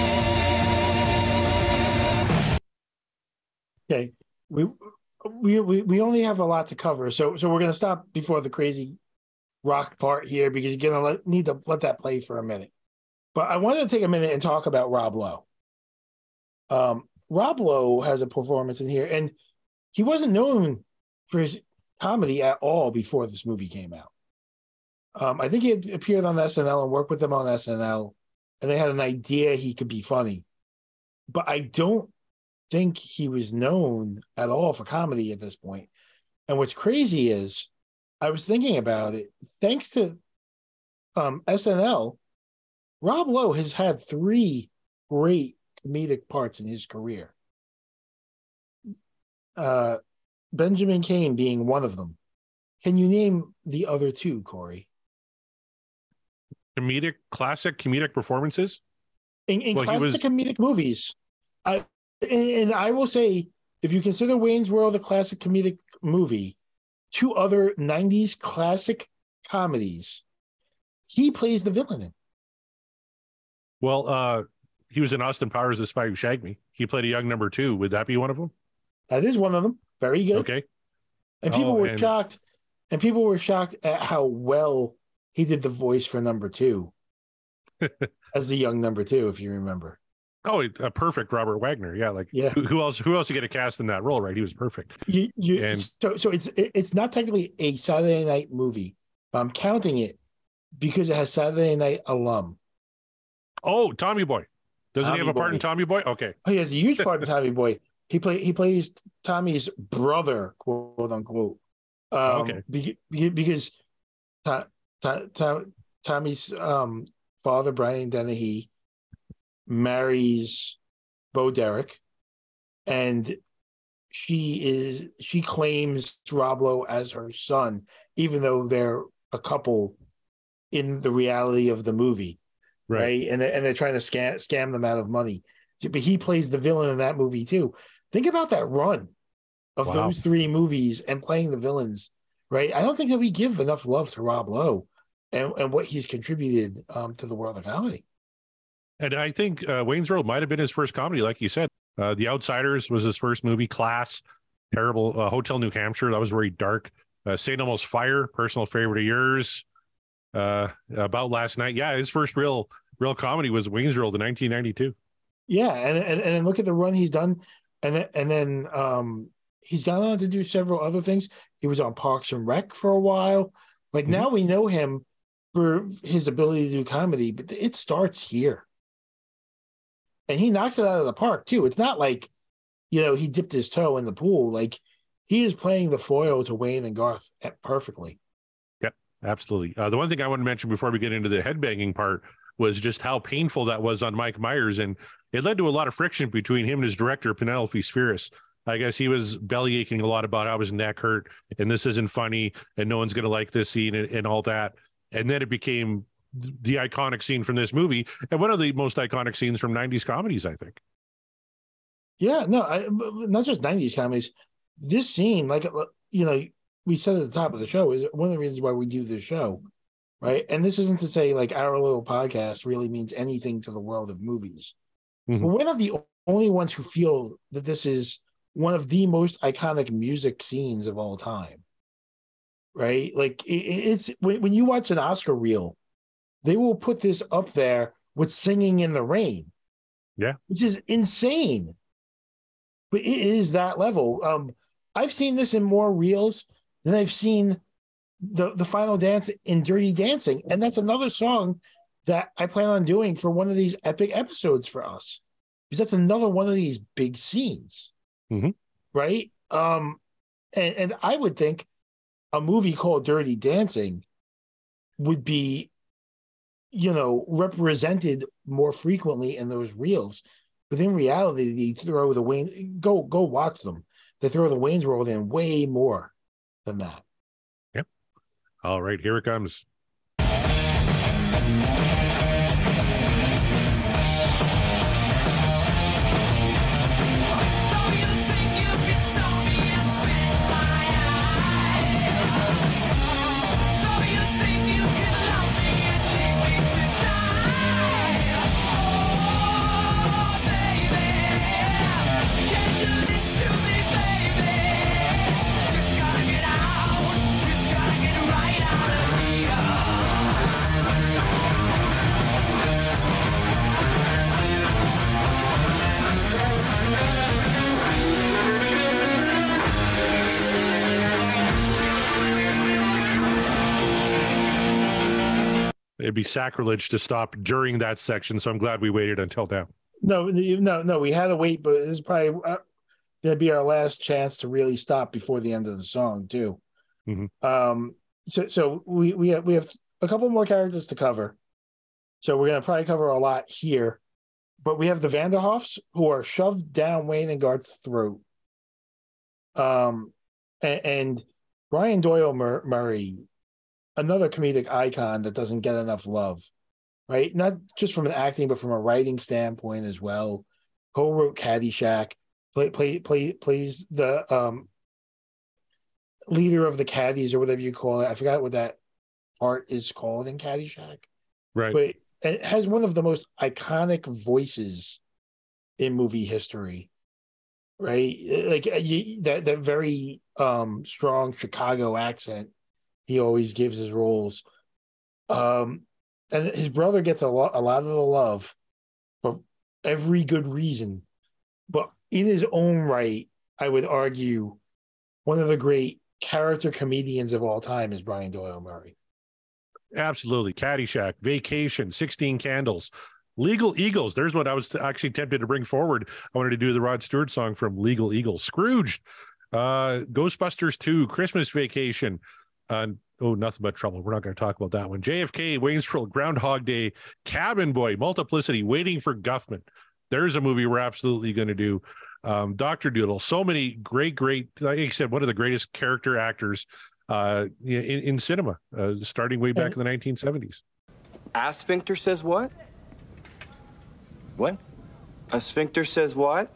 Okay, we we we we only have a lot to cover, so so we're gonna stop before the crazy rock part here because you're gonna let, need to let that play for a minute. But I wanted to take a minute and talk about Rob Lowe. Um, Rob Lowe has a performance in here, and he wasn't known for his comedy at all before this movie came out. Um, I think he had appeared on S N L and worked with them on S N L, and they had an idea he could be funny. But I don't think he was known at all for comedy at this point. And what's crazy is, I was thinking about it, thanks to um, S N L, Rob Lowe has had three great comedic parts in his career. Uh, Benjamin Cain being one of them. Can you name the other two, Corey? Comedic, classic comedic performances? In, in Well, he classic was- comedic movies. I, and, and I will say, if you consider Wayne's World a classic comedic movie, two other nineties classic comedies, he plays the villain in. Well, uh, he was in Austin Powers, The Spy Who Shagged Me. He played a young number two. Would that be one of them? That is one of them. Very good. Okay. And people Oh, were and- shocked, and people were shocked at how well he did the voice for number two as the young number two, if you remember. Oh, a perfect Robert Wagner. Yeah, like Yeah. who, who else? Who else to get a cast in that role? Right, he was perfect. You, you, And- so, so it's it- it's not technically a Saturday night movie. But I'm counting it because it has Saturday Night alum. Oh, Tommy Boy. Doesn't he Tommy have a part Boy. in Tommy Boy? Okay. Oh, he has a huge part in Tommy Boy. He play he plays Tommy's brother, quote unquote. Um, Okay. be- be- because Ta- Ta- Ta- Tommy's um, father, Brian Dennehy, marries Bo Derek, and she is she claims Rob Lowe as her son, even though they're a couple in the reality of the movie, right? Right. And they're, and they're trying to scam scam them out of money. But he plays the villain in that movie too. Think about that run of Wow. those three movies and playing the villains, right? I don't think that we give enough love to Rob Lowe and, and what he's contributed um, to the world of comedy. And I think uh, Wayne's World might have been his first comedy, like you said. Uh, The Outsiders was his first movie. Class, terrible. Uh, Hotel New Hampshire, that was very dark. Uh, Saint Elmo's Fire, personal favorite of yours. Uh, About Last Night, yeah, his first real real comedy was Wayne's World in nineteen ninety-two. Yeah, and and, and look at the run he's done, and then, and then um, he's gone on to do several other things. He was on Parks and Rec for a while. Like Mhm. now we know him for his ability to do comedy, but it starts here. And he knocks it out of the park too. It's not like, you know, he dipped his toe in the pool. Like he is playing the foil to Wayne and Garth perfectly. Yep, absolutely. Uh, the one thing I want to mention before we get into the headbanging part was just how painful that was on Mike Myers. And it led to a lot of friction between him and his director, Penelope Spheris. I guess he was belly aching a lot about how his neck hurt and this isn't funny and no one's going to like this scene and, and all that. And then it became the iconic scene from this movie and one of the most iconic scenes from nineties comedies, I think. Yeah, no, I, not just nineties comedies. This scene, like, you know, we said at the top of the show is one of the reasons why we do this show, right? And this isn't to say like our little podcast really means anything to the world of movies. Mhm. But we're not the only ones who feel that this is one of the most iconic music scenes of all time, right? Like it, it's when, when you watch an Oscar reel, they will put this up there with Singing in the Rain. Yeah. Which is insane. But it is that level. Um, I've seen this in more reels than I've seen the, the final dance in Dirty Dancing. And that's another song that I plan on doing for one of these epic episodes for us. Because that's another one of these big scenes. Mhm. Right? Um, and, and I would think a movie called Dirty Dancing would be, you know, represented more frequently in those reels. But in reality, they throw the Wayne, go go watch them. They throw the Wayne's World in way more than that. Yep. All right, here it comes. It'd be sacrilege to stop during that section, so I'm glad we waited until now. No, no, no. We had to wait, but this is probably uh, gonna be our last chance to really stop before the end of the song, too. Mhm. Um, so, so we we have we have a couple more characters to cover. So we're gonna probably cover a lot here, but we have the Vanderhoffs who are shoved down Wayne and Garth's throat. Um, and, and Brian Doyle Mur- Murray, another comedic icon that doesn't get enough love, right? Not just from an acting, but from a writing standpoint as well. Co-wrote Caddyshack, play, play, play, plays the um, leader of the caddies or whatever you call it. I forgot what that part is called in Caddyshack. Right. But it has one of the most iconic voices in movie history, right? Like you, that that very um, strong Chicago accent he always gives his roles. Um, and his brother gets a lot, a lot of the love for every good reason. But in his own right, I would argue one of the great character comedians of all time is Brian Doyle Murray. Absolutely. Caddyshack, Vacation, sixteen Candles, Legal Eagles. There's what I was actually tempted to bring forward. I wanted to do the Rod Stewart song from Legal Eagles. Scrooged, uh, Ghostbusters two, Christmas Vacation, Uh, oh, Nothing But Trouble. We're not going to talk about that one. J F K, Wayne's World, Groundhog Day, Cabin Boy, Multiplicity, Waiting for Guffman. There's a movie we're absolutely going to do. Um, Doctor Doodle. So many great, great, like I said, one of the greatest character actors uh, in, in cinema, uh, starting way back in the nineteen seventies. A sphincter says what? What? A sphincter says what?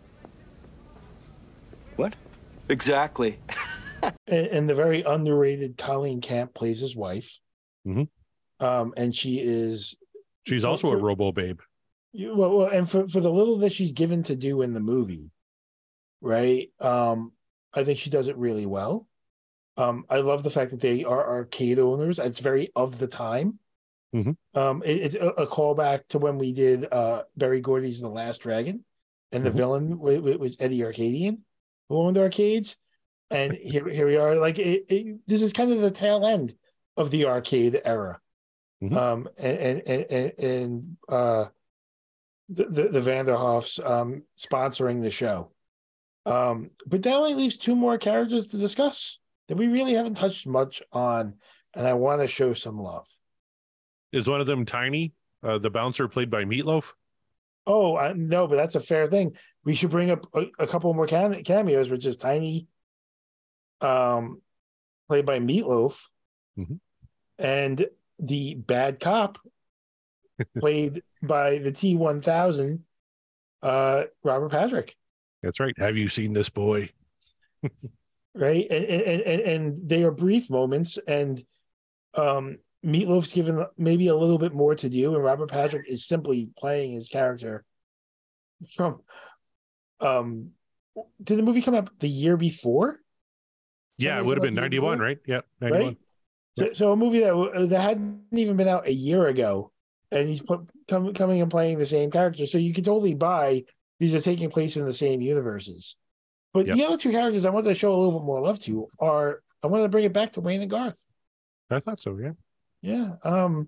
What? Exactly. And, and the very underrated Colleen Camp plays his wife. Mhm. Um, and she is She's for- also a for- Robo Babe. you- well, well, and for, for the little that she's given to do in the movie, right? Um, I think she does it really well. Um, I love the fact that they are arcade owners. It's very of the time. Mhm. Um, it- it's a, a callback to when we did uh, Barry Gordy's The Last Dragon, and the Mhm. villain was, was Eddie Arcadian, who owned arcades. And here, here we are. Like it, it, this is kind of the tail end of the arcade era. Mhm. Um, and and and, and, and uh, the, the the Vanderhoffs um sponsoring the show. Um, but that only leaves two more characters to discuss that we really haven't touched much on, and I want to show some love. Is one of them Tiny, uh, the bouncer played by Meatloaf? Oh, I, no, but that's a fair thing. We should bring up a, a couple more cam- cameos, which is Tiny, um, played by Meatloaf, Mhm. and the bad cop, played by the T one thousand, uh, Robert Patrick. That's right. Have you seen this boy? right? And and and, and they are brief moments, and um, Meatloaf's given maybe a little bit more to do, and Robert Patrick is simply playing his character from. Um, did the movie come out the year before? Yeah, Something it would have about been the year ninety-one, before? right? Yeah, ninety-one. Right. So, so a movie that that hadn't even been out a year ago, and he's put, come, coming and playing the same character. So you could totally buy these are taking place in the same universes. But Yep. the other two characters I wanted to show a little bit more love to are I wanted to bring it back to Wayne and Garth. I thought so. Yeah. Yeah. Um.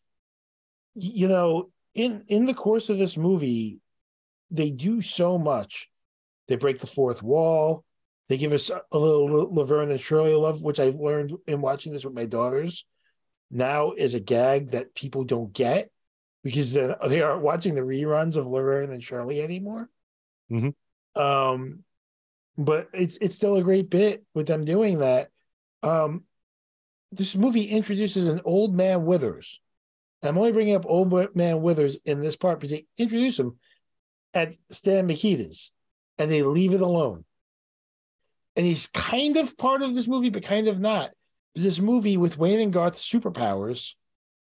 y- You know, in in the course of this movie, they do so much. They break the fourth wall. They give us a little Laverne and Shirley love, which I've learned in watching this with my daughters. Now is a gag that people don't get because they they aren't watching the reruns of Laverne and Shirley anymore. Mhm. Um, but it's it's still a great bit with them doing that. Um, this movie introduces an old man Withers. I'm only bringing up old man Withers in this part because they introduce him at Stan Mikita's, and they leave it alone. And he's kind of part of this movie, but kind of not. This movie with Wayne and Garth's superpowers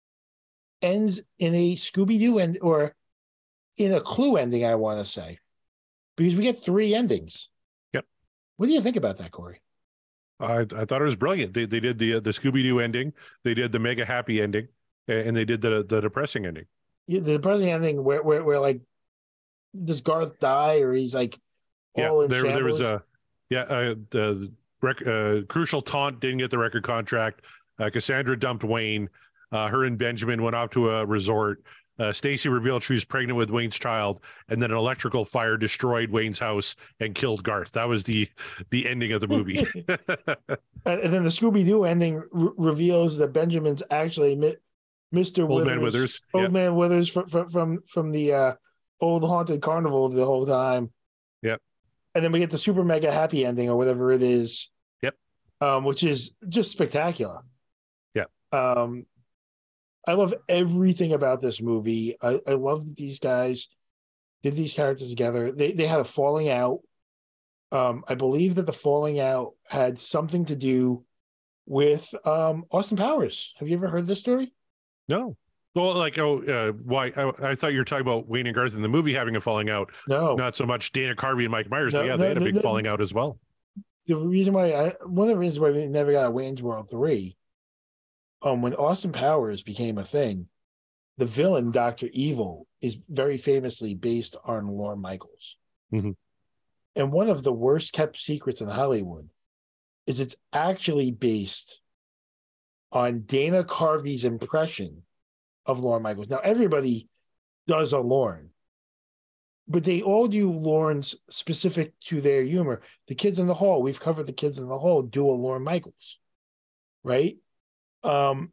ends in a Scooby-Doo end or in a Clue ending, I want to say, because we get three endings. Yep. What do you think about that, Corey? I, I thought it was brilliant. They they did the the Scooby Doo ending, they did the mega happy ending, a- and they did the the depressing ending. Yeah, the present ending where, where, where like, does Garth die or he's like all Yeah, in there there was shambles? a yeah uh, the rec, uh, Crucial Taunt didn't get the record contract. Uh, Cassandra dumped Wayne. Uh, her and Benjamin went off to a resort. Uh, Stacy revealed she was pregnant with Wayne's child, and then an electrical fire destroyed Wayne's house and killed Garth. That was the the ending of the movie. And, and then the Scooby Doo ending re- reveals that Benjamin's actually Mi- Mister Old Man Withers, Old yeah. Man Withers from from from, from the uh, old haunted carnival the whole time. Yep. And then we get the super mega happy ending or whatever it is. Yep. Um, which is just spectacular. Yeah. Um, I love everything about this movie. I, I love that these guys did these characters together. They they had a falling out. Um, I believe that the falling out had something to do with um, Austin Powers. Have you ever heard this story? No. Well, like, oh, uh, why? I, I thought you were talking about Wayne and Garth in the movie having a falling out. No. Not so much Dana Carvey and Mike Myers, No, but yeah, no, they had a no, big no. falling out as well. The reason why I one of the reasons why we never got a Wayne's World three, um, when Austin Powers became a thing, the villain Doctor Evil is very famously based on Lorne Michaels. Mhm. And one of the worst kept secrets in Hollywood is it's actually based on Dana Carvey's impression of Lorne Michaels. Now everybody does a Lorne, but they all do Lorne's specific to their humor. The Kids in the Hall, we've covered the Kids in the Hall, do a Lorne Michaels, right? Um,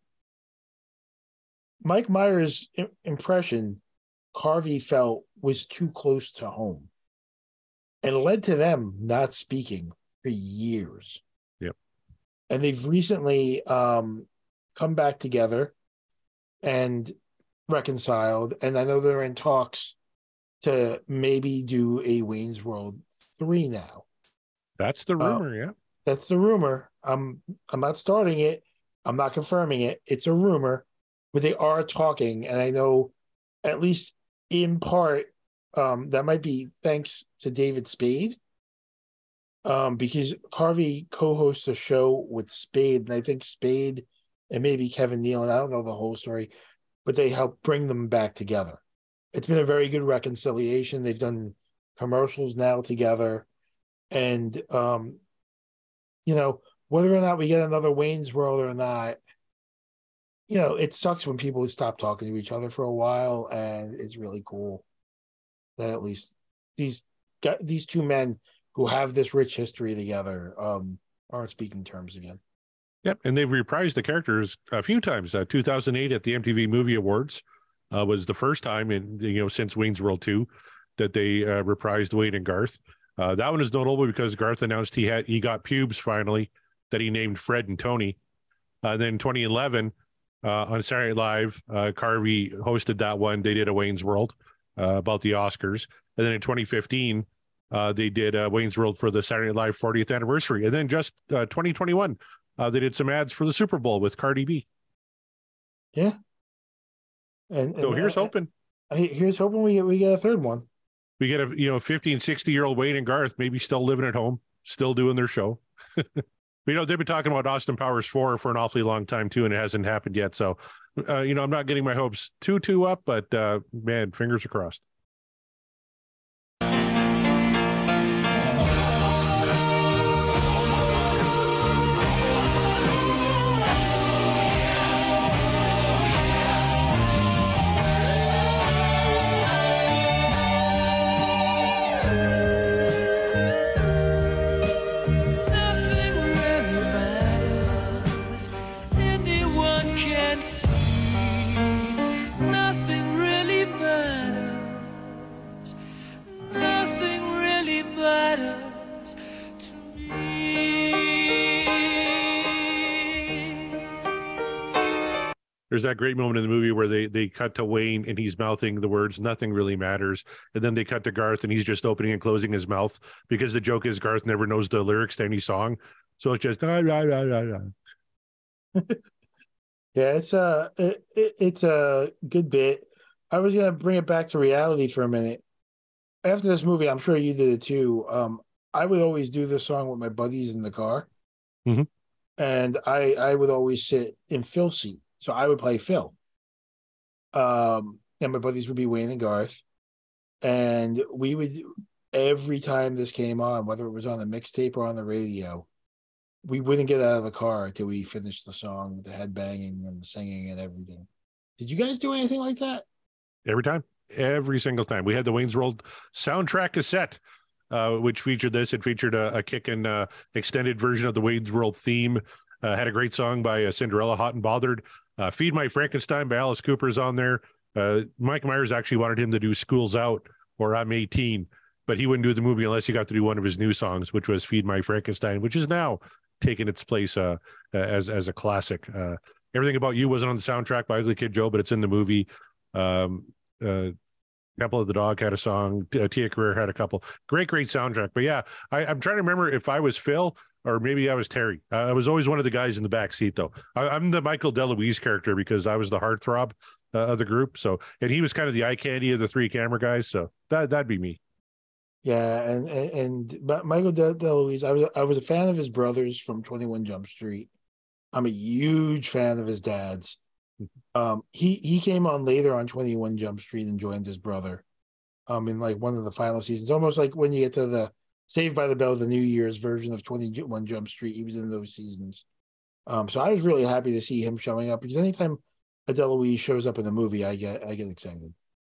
Mike Myers' i- impression, Carvey felt was too close to home and led to them not speaking for years. Yep. And they've recently um, come back together and reconciled. And I know they're in talks to maybe do a Wayne's World three now. That's the Uh, rumor, yeah. That's the rumor. I'm I'm not starting it. I'm not confirming it. It's a rumor, but they are talking, and I know at least in part um, that might be thanks to David Spade, um, because Carvey co-hosts a show with Spade, and I think Spade and maybe Kevin Nealon. I don't know the whole story, but they help bring them back together. It's been a very good reconciliation. They've done commercials now together, and um, you know, whether or not we get another Wayne's World or not, you know, it sucks when people stop talking to each other for a while, and it's really cool that at least these got these two men who have this rich history together um, aren't speaking terms again. Yep, and they've reprised the characters a few times. Uh, two thousand eight at the M T V Movie Awards uh, was the first time in you know since Wayne's World two that they uh, reprised Wayne and Garth. Uh, that one is notable because Garth announced he had he got pubes finally that he named Fred and Tony. Uh, then twenty eleven uh, on Saturday Night Live, uh, Carvey hosted that one. They did a Wayne's World uh, about the Oscars, and then in twenty fifteen Uh, they did uh, Wayne's World for the Saturday Night Live fortieth anniversary. And then just uh, twenty twenty-one, uh, they did some ads for the Super Bowl with Cardi B. Yeah. And, and So here's uh, hoping. uh, here's hoping we get, we get a third one. We get a, you know, fifty and sixty year old Wayne and Garth, maybe still living at home, still doing their show. You know, they've been talking about Austin Powers four for an awfully long time too, and it hasn't happened yet. So, uh, you know, I'm not getting my hopes too, too up, but uh, man, fingers are crossed. Nothing really matters. Anyone can see. Nothing really matters. Nothing really matters to me. There's that great moment in the movie where they they cut to Wayne and he's mouthing the words "nothing really matters," and then they cut to Garth and he's just opening and closing his mouth because the joke is Garth never knows the lyrics to any song, so it's just ah, ah, ah, ah, ah. Yeah, it's a it, it- it's a good bit. I was gonna bring it back to reality for a minute. After this movie, I'm sure you did it too. Um, I would always do this song with my buddies in the car, Mhm. and I I would always sit in Phil's seat, so I would play Phil. Um, and my buddies would be Wayne and Garth, and we would every time this came on, whether it was on the mixtape or on the radio, we wouldn't get out of the car until we finished the song with the headbanging and the singing and everything. Did you guys do anything like that? Every time, every single time. We had the Wayne's World soundtrack cassette, uh, which featured this. It featured a, a kickin' uh, extended version of the Wayne's World theme. Uh, had a great song by uh, Cinderella, Hot and Bothered. Uh, Feed My Frankenstein by Alice Cooper's on there. Uh, Mike Myers actually wanted him to do School's Out or I'm eighteen, but he wouldn't do the movie unless he got to do one of his new songs, which was Feed My Frankenstein, which is now taking its place uh, as as a classic. Uh, Everything About You wasn't on the soundtrack by Ugly Kid Joe, but it's in the movie. Um, uh, Temple of the Dog had a song. Uh, Tia Carrere had a couple. Great, great soundtrack. But yeah, I, I'm trying to remember if I was Phil or maybe I was Terry. Uh, I was always one of the guys in the back seat, though. I, I'm the Michael DeLuise character because I was the heartthrob uh, of the group. So, and he was kind of the eye candy of the three camera guys. So that that'd be me. Yeah, and and, and but Michael De- DeLuise, I was I was a fan of his brothers from twenty-one Jump Street. I'm a huge fan of his dad's. Um, he he came on later on twenty-one Jump Street and joined his brother, um, in like one of the final seasons. Almost like when you get to the Saved by the Bell, the New Year's version of twenty-one Jump Street, he was in those seasons. Um, so I was really happy to see him showing up because anytime a DeLuise shows up in a movie, I get I get excited.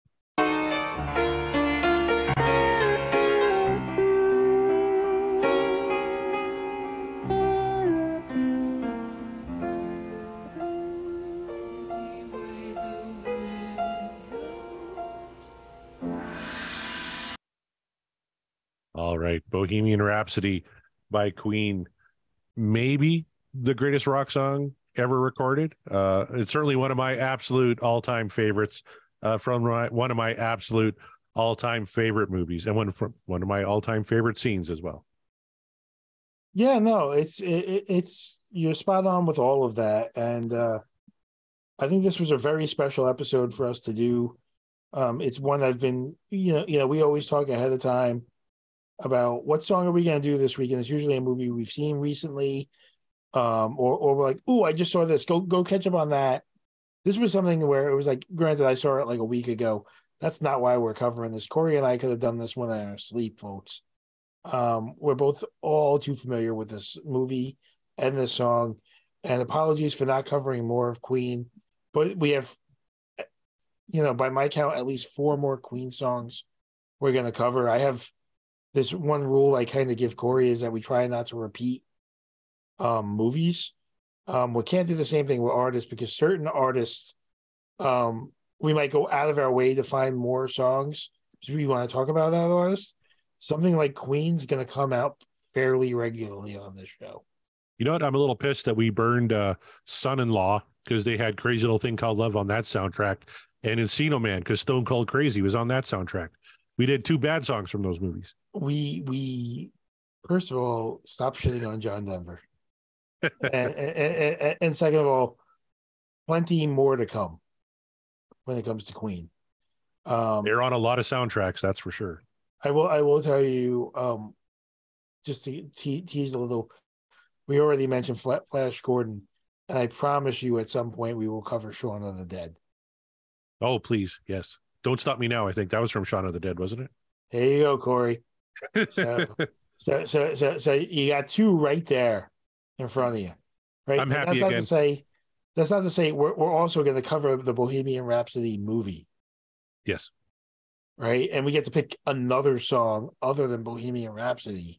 All right. Bohemian Rhapsody by Queen. Maybe the greatest rock song ever recorded. Uh, it's certainly one of my absolute all-time favorites uh, from my, one of my absolute all-time favorite movies and one from one of my all-time favorite scenes as well. Yeah, no, it's it, it's you're spot on with all of that, and uh, I think this was a very special episode for us to do. Um, it's one I've been, you know, you know, we always talk ahead of time about what song are we going to do this week, and it's usually a movie we've seen recently, um, or or we're like, oh, I just saw this, go go catch up on that. This was something where it was like, granted, I saw it like a week ago. That's not why we're covering this. Corey and I could have done this one in our sleep, folks. Um, we're both all too familiar with this movie and this song, and apologies for not covering more of Queen, but we have, you know, by my count, at least four more Queen songs we're going to cover. I have this one rule I kind of give Corey is that we try not to repeat um, movies. Um, we can't do the same thing with artists because certain artists, um, we might go out of our way to find more songs because we want to talk about that artist. Something like Queen's going to come out fairly regularly on this show. You know what? I'm a little pissed that we burned uh, Son-in-Law because they had Crazy Little Thing Called Love on that soundtrack, and Encino Man because Stone Cold Crazy was on that soundtrack. We did two bad songs from those movies. We we first of all stop shitting on John Denver, and, and, and, and second of all, plenty more to come when it comes to Queen. Um, They're on a lot of soundtracks, that's for sure. I will I will tell you, um, just to te- tease a little. We already mentioned Fla- Flash Gordon, and I promise you, at some point, we will cover Shaun of the Dead. Oh, please, yes. Don't Stop Me Now. I think that was from Shaun of the Dead, wasn't it? There you go, Corey. So, so, so, so, so you got two right there in front of you. Right. I'm And happy that's not again. to say, that's not to say we're we're also going to cover the Bohemian Rhapsody movie, Yes. right? And we get to pick another song other than Bohemian Rhapsody,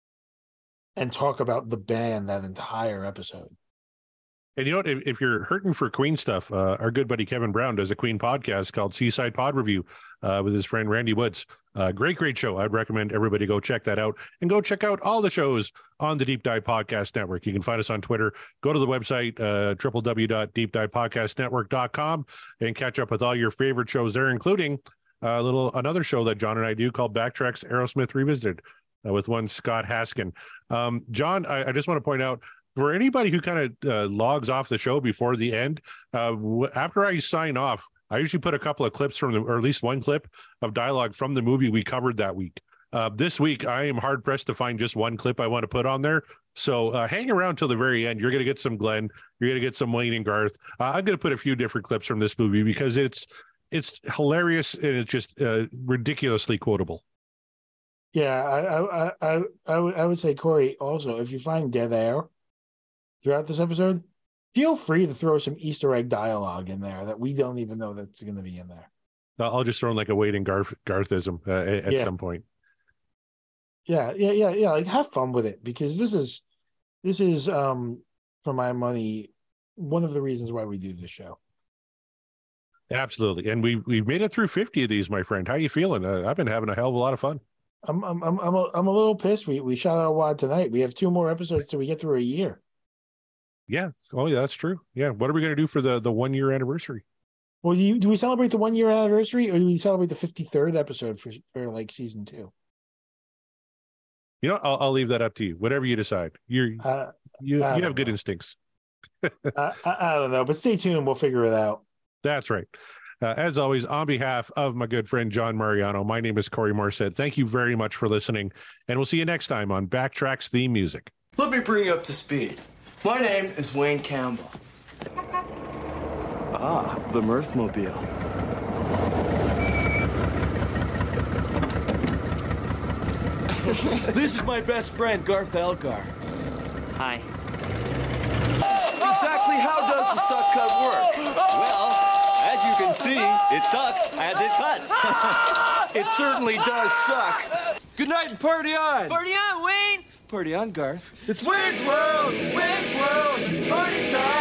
and talk about the band that entire episode. And you know what? If, if you're hurting for Queen stuff, uh, our good buddy Kevin Brown does a Queen podcast called Seaside Pod Review uh, with his friend Randy Woods. Uh, great, great show. I'd recommend everybody go check that out and go check out all the shows on the Deep Dive Podcast Network. You can find us on Twitter. Go to the website, uh, w w w dot deep dive podcast network dot com, and catch up with all your favorite shows there, including a little another show that John and I do called Backtracks Aerosmith Revisited uh, with one Scott Haskin. Um, John, I, I just want to point out, for anybody who kind of uh, logs off the show before the end, uh, w- after I sign off, I usually put a couple of clips from the, or at least one clip of dialogue from the movie we covered that week. Uh, this week, I am hard pressed to find just one clip I want to put on there. So uh, hang around till the very end. You're going to get some Glenn. You're going to get some Wayne and Garth. Uh, I'm going to put a few different clips from this movie because it's it's hilarious and it's just uh, ridiculously quotable. Yeah, I I I I, I would I would say, Corey, also, if you find dead air throughout this episode, feel free to throw some Easter egg dialogue in there that we don't even know that's going to be in there. I'll just throw in like a Wayne and Garth Garthism uh, at Yeah. some point. Yeah, yeah, yeah, yeah. Like, have fun with it, because this is this is um for my money one of the reasons why we do this show. Absolutely. And we we've made it through fifty of these, my friend. How you feeling? Uh, I've been having a hell of a lot of fun. I'm I'm I'm I'm a, I'm a little pissed. We we shot our wad tonight. We have two more episodes till we get through a year. Yeah. Oh, yeah, that's true. Yeah. What are we going to do for the, the one year anniversary? Well, do you do we celebrate the one year anniversary, or do we celebrate the fifty-third episode for for like season two? You know, I'll, I'll leave that up to you. Whatever you decide. You're Uh, you I you don't have good know. instincts. I, I I don't know, but stay tuned. We'll figure it out. That's right. Uh, as always, on behalf of my good friend John Mariano, my name is Corey Morset. Thank you very much for listening, and we'll see you next time on Backtracks Theme Music. Let me bring you up to speed. My name is Wayne Campbell. Ah, the Mirthmobile. This is my best friend, Garth Elgar. Hi. Exactly how does the suck cut work? Well, as you can see, it sucks as it cuts. It certainly does suck. Good night and party on. Party on, Wayne! Party on, Garth. It's Wayne's World! Wayne's World! Party time!